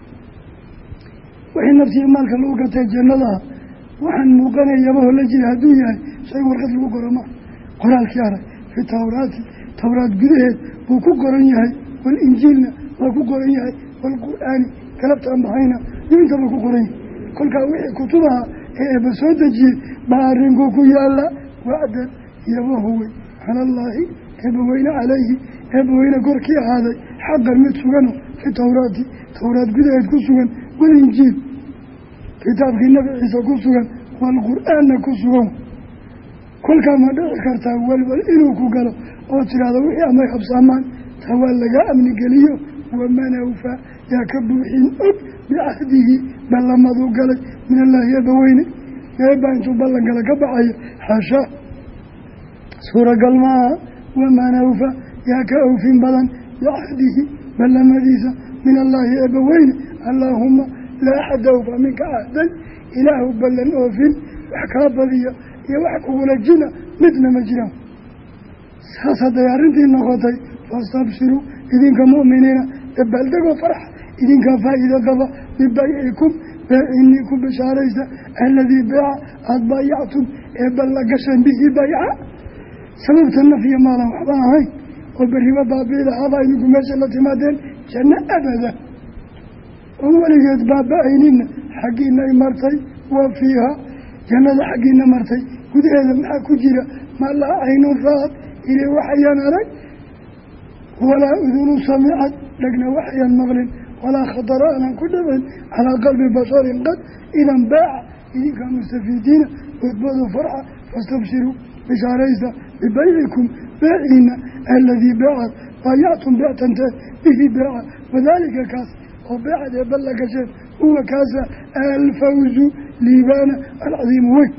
وحين نفسي مالك الوقت الجنة لها وحن موقنا يبهو لجي هدوية هاي شيء ورقة الوقرة قرآن كيارا في التوراة قدهد وكو قرآن هاي والإنجيلنا وكو قرآن هاي والقرآن كلبت أنبحينا ينتبه وكو قرآن كل كاوحي كتبها بسودة جي بارنكو كو يالا وعدا يبهوي على الله يبوين عليه يبوين قركي هذا حق المتسوغن في التوراة قدهد كسوغن والإنجيل كتاب النبي عيسى كسوغن والقرآن كسوغن كل كما ذكرت والإنو كقالوا أو ترى وحي أما يحبسامان تولى أمن قليو وما نوفى يكبو حين أب بعهده بل لما ذو قال من الله يبوين يبا انتو بلن قال كبعي حاشا سورة قلما وما نوفى يكأوف بلن بعهده بل لما ذيسا من الله يبوين اللهم لا أحد أوفى منك عهدا إله بلن أوفين وحكاب ذي يوحكوا لجنا مثل مجرم ساسا ديارنتي النغطي فاستبشروا إذن كمؤمنين تبالدقوا فرح إذن كفائدة قضى ببايعكم فإنكم بشاريسا الذي باع أضبايعتم إبلغشا به بايعا سببت النفي مالا وحبانا هاي وبالربا بابيلا هذا إنكم مسألة مادين جنة أبدا أوليات بابا عينين حقينا مرتي وفيها جنة حقينا مرتي كده هذا من حكو جيرا ما لا عين رأت إلي وحيانا لك ولا أذن سمعت لقنا وحيا مغلن ولا خطرانا كل من على قلب بشر قد إذا باع إذا كانوا مستفيدين واتبادوا فرحة فاستبشروا بشاريسا ببيعكم باعنا الذي باعت بايعتم باعتا به باع وذلك كاس وباعت يبلغ شيء هو كاس الفوز ليبانا العظيم وين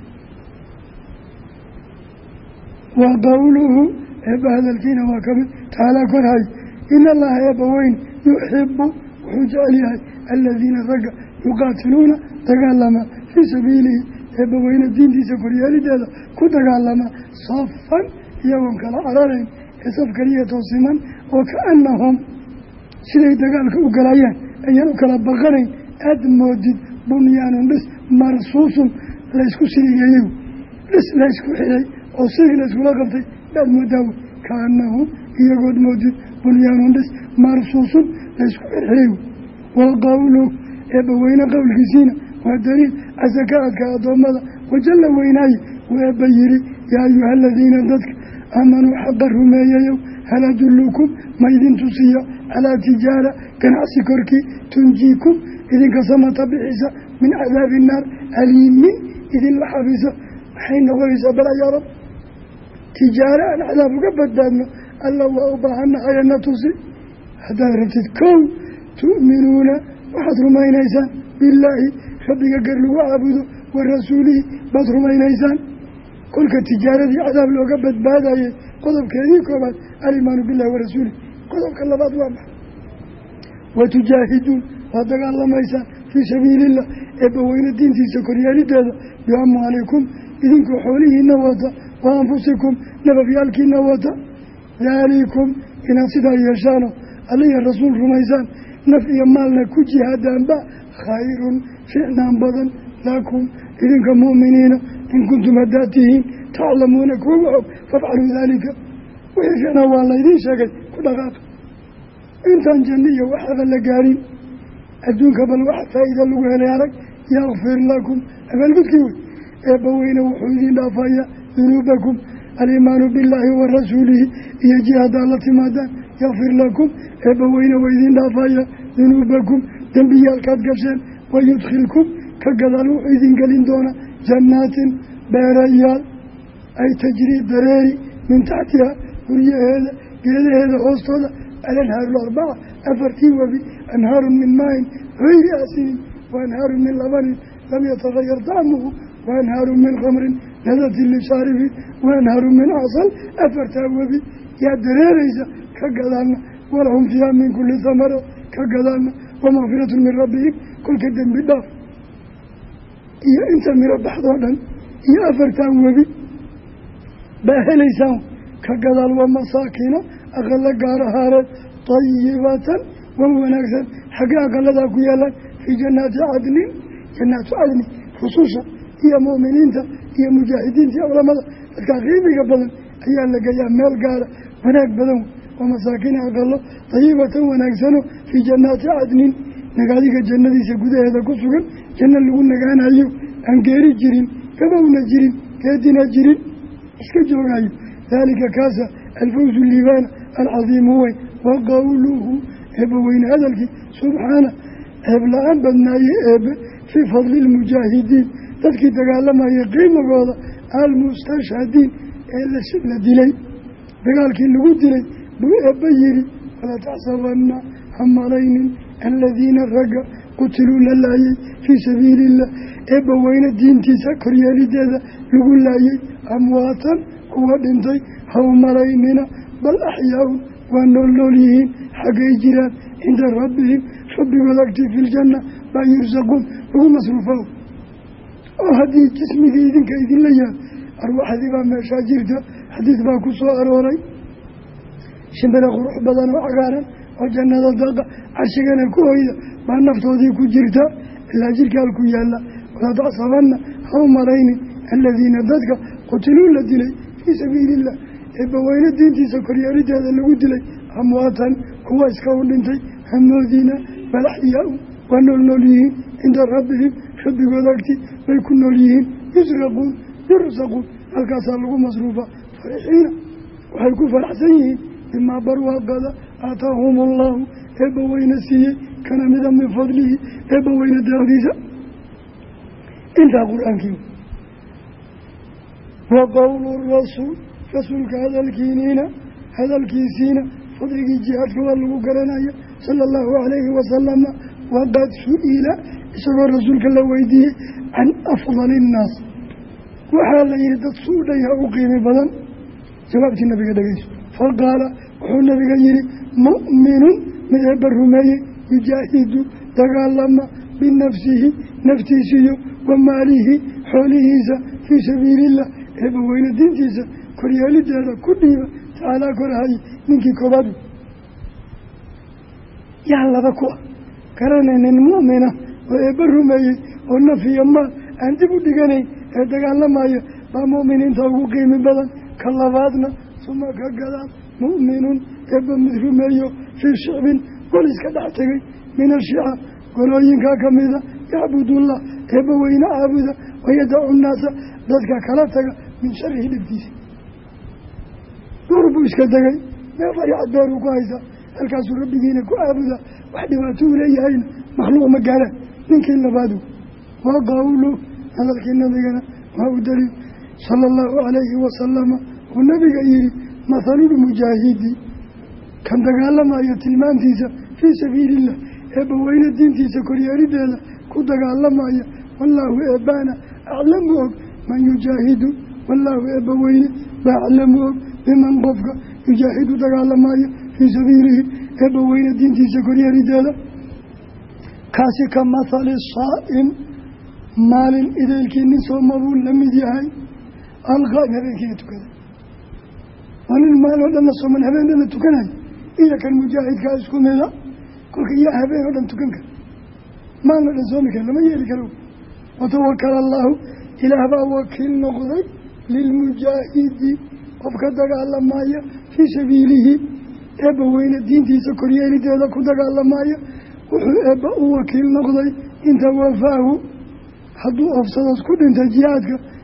وقوله هذا الكين وكبر تعالى كل هاي إن الله يبوين يحب وحجالها الذين رقا يقاتلون تقالما في سبيله يبوين الدين دي سكريا لدادا كتقالما صفا يوم كلا عرارين يسفكرية توصما وكأنهم سيدي تقالك أقلايان أيان كلا بغرين أدمودد بنيان بس مرصوص لا يسكو سيدي يو بس لا يسكو حيي أو سيدي لا يسكو لقبتي بعد مداوي كأنهم يقود موجود بنيان بس مرصوص لا يسكو حيي والقول يبوين قول كسينا والدليل أزكاة كأضومة وجل ويناي ويبيري يا أيها الذين ضدك آمنوا حضروا ما ييو هل أدلكم ما إذن تصيا على تجارة كنعسي كركي تنجيكم إذن كسمة بحيسة من عذاب النار أليم إذن لحفظة حين غيسة بلا يا رب تجارة أن عذابك بدأنا الله وأباهنا حيانا تصي هذا ربطت كون تؤمنون وحضروا ما ينيسان بالله ربك قرلوا وعبدوا والرسوله بطروا ما ينيسان كل كتجارة عذاب لو قبت بهذا قضب كذيك وبعد الإيمان بالله ورسوله قضب كاللبات وامح وتجاهدون وهذا الله ما يسان في سبيل الله إبوين الدين في سكريا لدادا بأموالكم إذنكم حوله النواتا وأنفسكم نبفيالك النواتا ذلكم إن صدا يشانه عليه الرسول رميزان نفي مالنا كجهادا با خير فعنا بضن لكم إذنكم مؤمنين إن كنتم هداتهم تعلمون كوبعهم فافعلوا ذلك ويشأنا والله إذن شاكت كل غاق إنتان جنية وحفا لقارين أدونك بالوحد فإذا اللقاء ليارك يغفر لكم أبل بكيوي إبوين وحوذين دافايا ذنوبكم aliimaanu billaahi wa rasuulihi iyo jihaada la timaadaan yakfir lakum eebbaweyne waa idin dhaafaya dunuubakum dembiyaalkaad gasheen wayudkhilkum ka gadaal wuxuu idin gelin doonaa jannaatin beerayaal ay tajrii dareeri min taxtiha guryaheeda geedaheeda hoostooda alanhaaru larbaca afartii webi anhaarun min maain hayri aasinin waanhaarun min labanin lam yatagayar dacmuhu waanhaarun min khamrin ladatin lishaaribiin waanhaarun min casal afartaa webi yaa dareeraysa ka gadaalna walahum fiiha min kulli samara ka gadaalna wamakfiratun min rabbihim kolka dembi dhaaf iyo inta miro baxdoo dhan iyo afartaa webi baa helaysaan ka gadaal waa masaakiino aqalo gaar ahaareed tayibatan waa wanaagsan xagga aqaladaa ku yaalaan fii jannaati cadnin jannaatu cadni rususha iyo mu'miniinta iyo mujaahidiinta iyo culamada dadkaa qiimiga badan ayaa la geeyaa meel gaara wanaag badan waa masaakiina aqalo tayibatan wanaagsano fii jannaati cadnin nagaadiga jannadiisa gudaheeda ku sugan janno lagu nagaanayo aan geeri jirin gabowna jirin geedina jirin iska joogaayo daalika kaasa alfawzu liibaana alcadiimu weyn wa qowluhu eebbaweyne hadalkii subxaana eebla-aan badnaaye eebe fii fadli lmujaahidiin dadkii dagaalamayay qiimagooda almustashhadiin ee la dilay dagaalkii lagu dilay buu eebba yidhi walaa taxsabanna hamalaynin aladiina ragga qutiluu la laayay fii sabiili illah eebbaweyne diintiisa koryeelideeda lagu laayay amwaatan kuwa dhintay haw malaynina bal axyaaun waa noolnool yihiin xaggay jiraan cinda rabbihim rabbigood agtii fi ljanna baa yursaquun lagu masruufaa oo haddii jismigii idinka idinla yaal arwaaxdii baa meeshaa jirta xadiid baa ku soo arooray shimbira qurux badan oo cagaaran oo jannada daqa carshigana ku hoyda baa naftoodii ku jirta ilaa jirka halku yaalla walaa taxsabanna haw malaynin aladiina dadka qutiluu la dilay fii sabiili illah eebbaweyne diintiisa koryeelideeda lagu dilay amwaatan kuwa iska u dhintay hamoodiina bal axyaaun waa noolnool yihiin cinda rabbihim rabbigood agti bay ku nool yihiin yursaquun halkaasaa lagu masruufa farixiina waxay ku faraxsan yihiin bimaa barwaaqada aataahum allahu eebbaweyne siiyey kana mida min fadlihi eebbaweyne deeqdiisa intaa qur-aankii wa qowlu rasuul rasuulka hadalkiisiina fadligii jihaadka waa lagu garanaya sala allahu calayhi wasalama waqad su-ila isagoo rasuulka la weydiiyey can afdali innaas waxaa la yihi dad suu dhan yaha u qiimi badan jawaabtii nabiga dhegeyso faqaala wuxuu nabiga yihi mu'minun mid eebba rumeeyey yujaahidu dagaalama binafsihi naftiisiyo wa maalihi xoolihiisa fii sabiili illah eebbaweyne diintiisa koryeelideeda ku dhiiba tacaalaa korahaye ninkii koobaadu yaa laba ku ah garanaynin mu'mina oo eebba rumeeyey oo naf iyo maal aan dib u dhiganayn ee dagaalamaya baa mu'miniinta ugu qiimi badan ka labaadna suma ka gadaal mu'minun eebba mid rumeeyo fii shicbin gol iska dhex tegay min ashica golooyinkaa ka mida yacbudullah eebba weyne caabuda wayadacu nnaasa dadka kala taga min sharihi dhibkiisa duur buu iska degay meel rayacad beeruu ku haysaa halkaasuu rabbigiina ku caabuda wax dhibaato u leeyahayna makhluuq ma gaaraan ninkii labaadu waa qowlu hadalkii nabigana waa u daliil sala allahu calayhi wasalama uu nabiga yihi mathalulmujaahidi kan dagaalamayo tilmaantiisa fii sabiili illah eebbaweyne diintiisa koryeelideeda ku dagaalamaya wallaahu eebbaana aclamu og man yujaahidu wallaahu eebbaweyne baa aclamu og biman qofka yujaahidu dagaalamaya fii sabiilihi eebbaweyne diintiisa koryeelideeda kaasi ka mathali saa'im maalin ideelkii nin sooma buu la mid yahay alqaa'im habeenkiina tukada waa nin maalin oo dhanna sooman habeen dhanna tukanayo iyo kan mujaahidkaa isku mida kolka yaa habeen oo dhan tukan kara maalin oo dhan soomi kara lama yeeli karo watawakala allaahu ilaah baa wakiil noqday lilmujaahidi qofka dagaalamaya fii sabiilihi eebbaweyne diintiisa koryeelideeda ku dagaalamaya wuxuu eebba u wakiil noqday inta wafaahu hadduu ofsadood ku dhintay jihaadka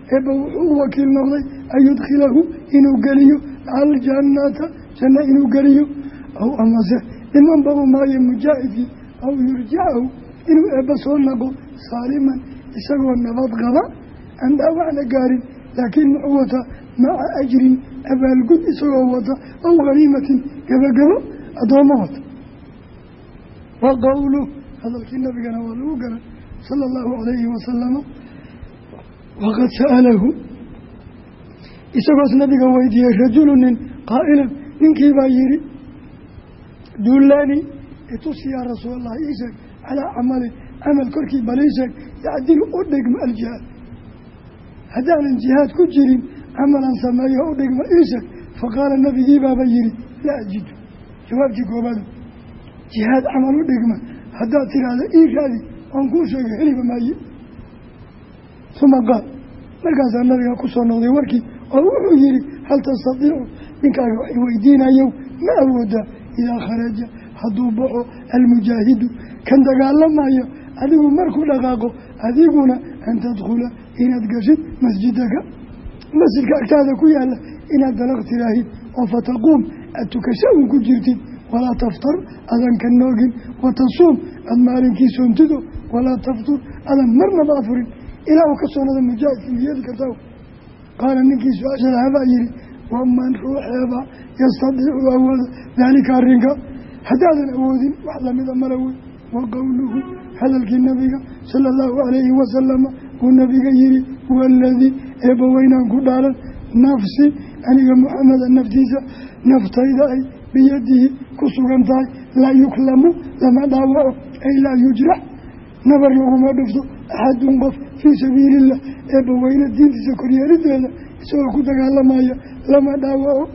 إبا وكيل نغضي أن يدخله إنو قليو الجنة جنة إنو قليو أو أمسه إنهم بابو ما يمجاهدي أو يرجعه إنو إبا صنقو صالما يسقوا النبات غضاء عند أوعنا قارن لكن معوته مع أجر أبا القد يسقوا أو غريمة قبل أضامات وقوله هذا الكلام بقنا والوقنا صلى الله عليه وسلم وقد سأله إسقوا النبي ويدي رجل قائلا من كبايري دولاني اتوصي يا رسول الله إيسك على عمل كركي بليسك يعدل أدق مع الجهاد هدان الجهاد كجرين عملا سمايه أدق مع إيسك فقال النبي إيبا بيري لا أجد جواب جيكوبان جهاد عمل أدق مع هدان ترى هذا إيشادي أنكوش يحلب ماي ثم قال مركز النبي قصة نوضي وركي أروح يري هل تستطيع منك ويدين يوم ما أودا إذا خرج حضوبه المجاهد كان دقال لما أديه مركو لغاقو أديهنا أن تدخل إن أدقشت مسجدك مسجدك أكتادك يالا إن أدلغت راهد وفتقوم أتكشأ كجرتين ولا تفطر أذن كالنوغن وتصوم المالين كي سنتدو ولا تفطر أذن مرنا بافر إلا وكسونا المجاهد في يدك تاو قال نكي سؤال هذا يري ومن روح هذا يستطيع أول ذلك الرنقة حتى هذا الأودين وحلم إذا مروي وقوله هذا النبي صلى الله عليه وسلم والنبي يري هو الذي يبوينا قدالا نفسي أني محمد النفتيسة نفتيداي بيده كسرنتاي لا يكلم لما دعوه أي لا يجرح نبر يوم دفته أحد قف في سبيل الله يبوين الدين تسكري رجلا سوى كتك لما دعوه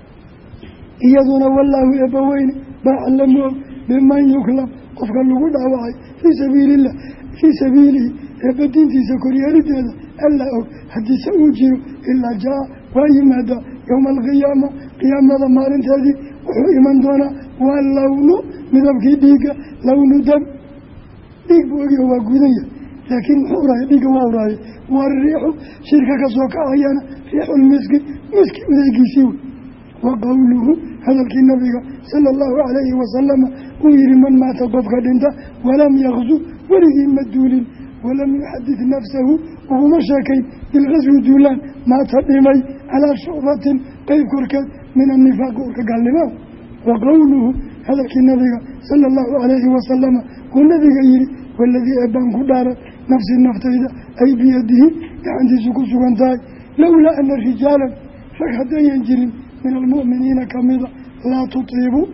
يدون والله يبوين بعلمه بمن يكلم قفك اللغو دعوه في سبيل الله في سبيله يبدين تسكري رجلا ألا حتى سأوجه إلا جاء ويمدى يوم القيامة قيامة مالنت هذه وإيمان دونا واللون مذبكي ديك لون دم ديك بوغي هو قدية لكن حوراي ديك وحوراي والريح شركة سوكا عيانا ريح المسك مسك مذيكي سيوي وقوله هذا النبي صلى الله عليه وسلم وير من مات قفك دنتا ولم يغزو ورغي مدول ولم يحدث نفسه وهو مشاكي بالغزو دولان ما تقيمي على شعبة قيب كركة من النفاق قال لما وقوله هذا النبي صلى الله عليه وسلم والنبي يري والذي أبان قدار نفس النفتيدة أي بيده يعني سكو سكنتاي لولا أن الرجالا فقد ينجل من المؤمنين كميضة لا تطيبوا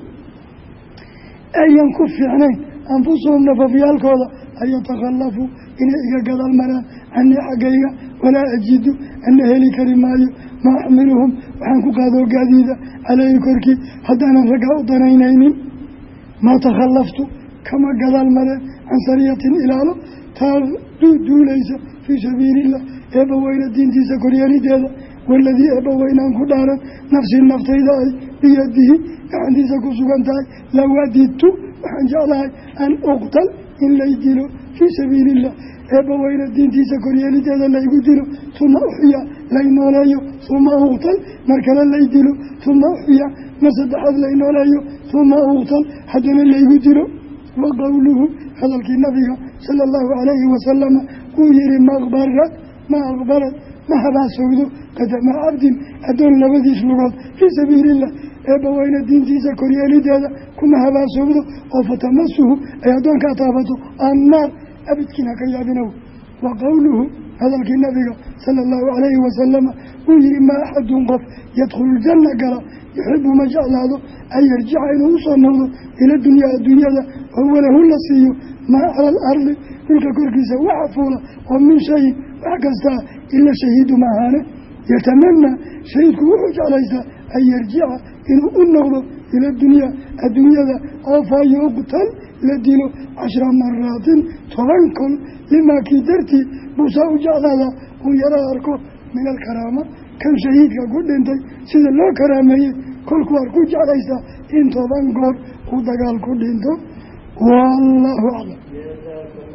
أي ينكف عنين أنفسهم نففيا الكوضة أن يتخلفوا إن إيقا المرأة عني حقيقة ولا أجد أن هلي كريماي ما أحملهم وحنكو قادوا قاديدة عليه كركي حتى أنا رقعوا ضنينين ما تخلفت كما قال المرأة عن سرية إلى له تردو ليس في سبيل الله أبوين الدين تيسا كرياني ديلا والذي أبوين أنكو دارا نفس النفط إذا بيده عندي سكو سكنتاي لو أددت وحنجعلها أن أقتل إن لا يدينه في سبيل الله أبوين الدين تيسا كرياني ديلا لا يقتله ثم أحيا لا ينولايو ثم أقتل مركلا لا يدينه ثم أحيا مسد حد لا ينولايو ثم أقتل حدنا لا يقتله وقوله هذا النبي صلى الله عليه وسلم ويري ما أغبرت ما هبا سوده قدم عبد أدون لبديش لغات في سبيل الله أبوين الدين تيسا كوريالي دادا كما هبا سوده وفتمسه أيضون كاتابته النار أبتكنا كيابنه وقوله هذا النبي صلى الله عليه وسلم ويري ما أحد قف يدخل الجنة قرأ يحب ما جعل هذا أن يرجع إلى وصنه إلى الدنيا وهو له اللصي ما على الأرض تلك كركيسة وعفولة ومن شيء وعكستا إلا شهيد معانا يتمنى شهيد كوحج عليك أن يرجع إنه النغض إلى الدنيا أو فيقتل لدينه 10 مرات ترنكل لما كدرتي بوساء جعلها ويراركو من الكرامة كان شهيد كقول انت سيد الله كرامي كل كواركو جعليسا انتو بانقر ودقال كل انتو والله أعلم.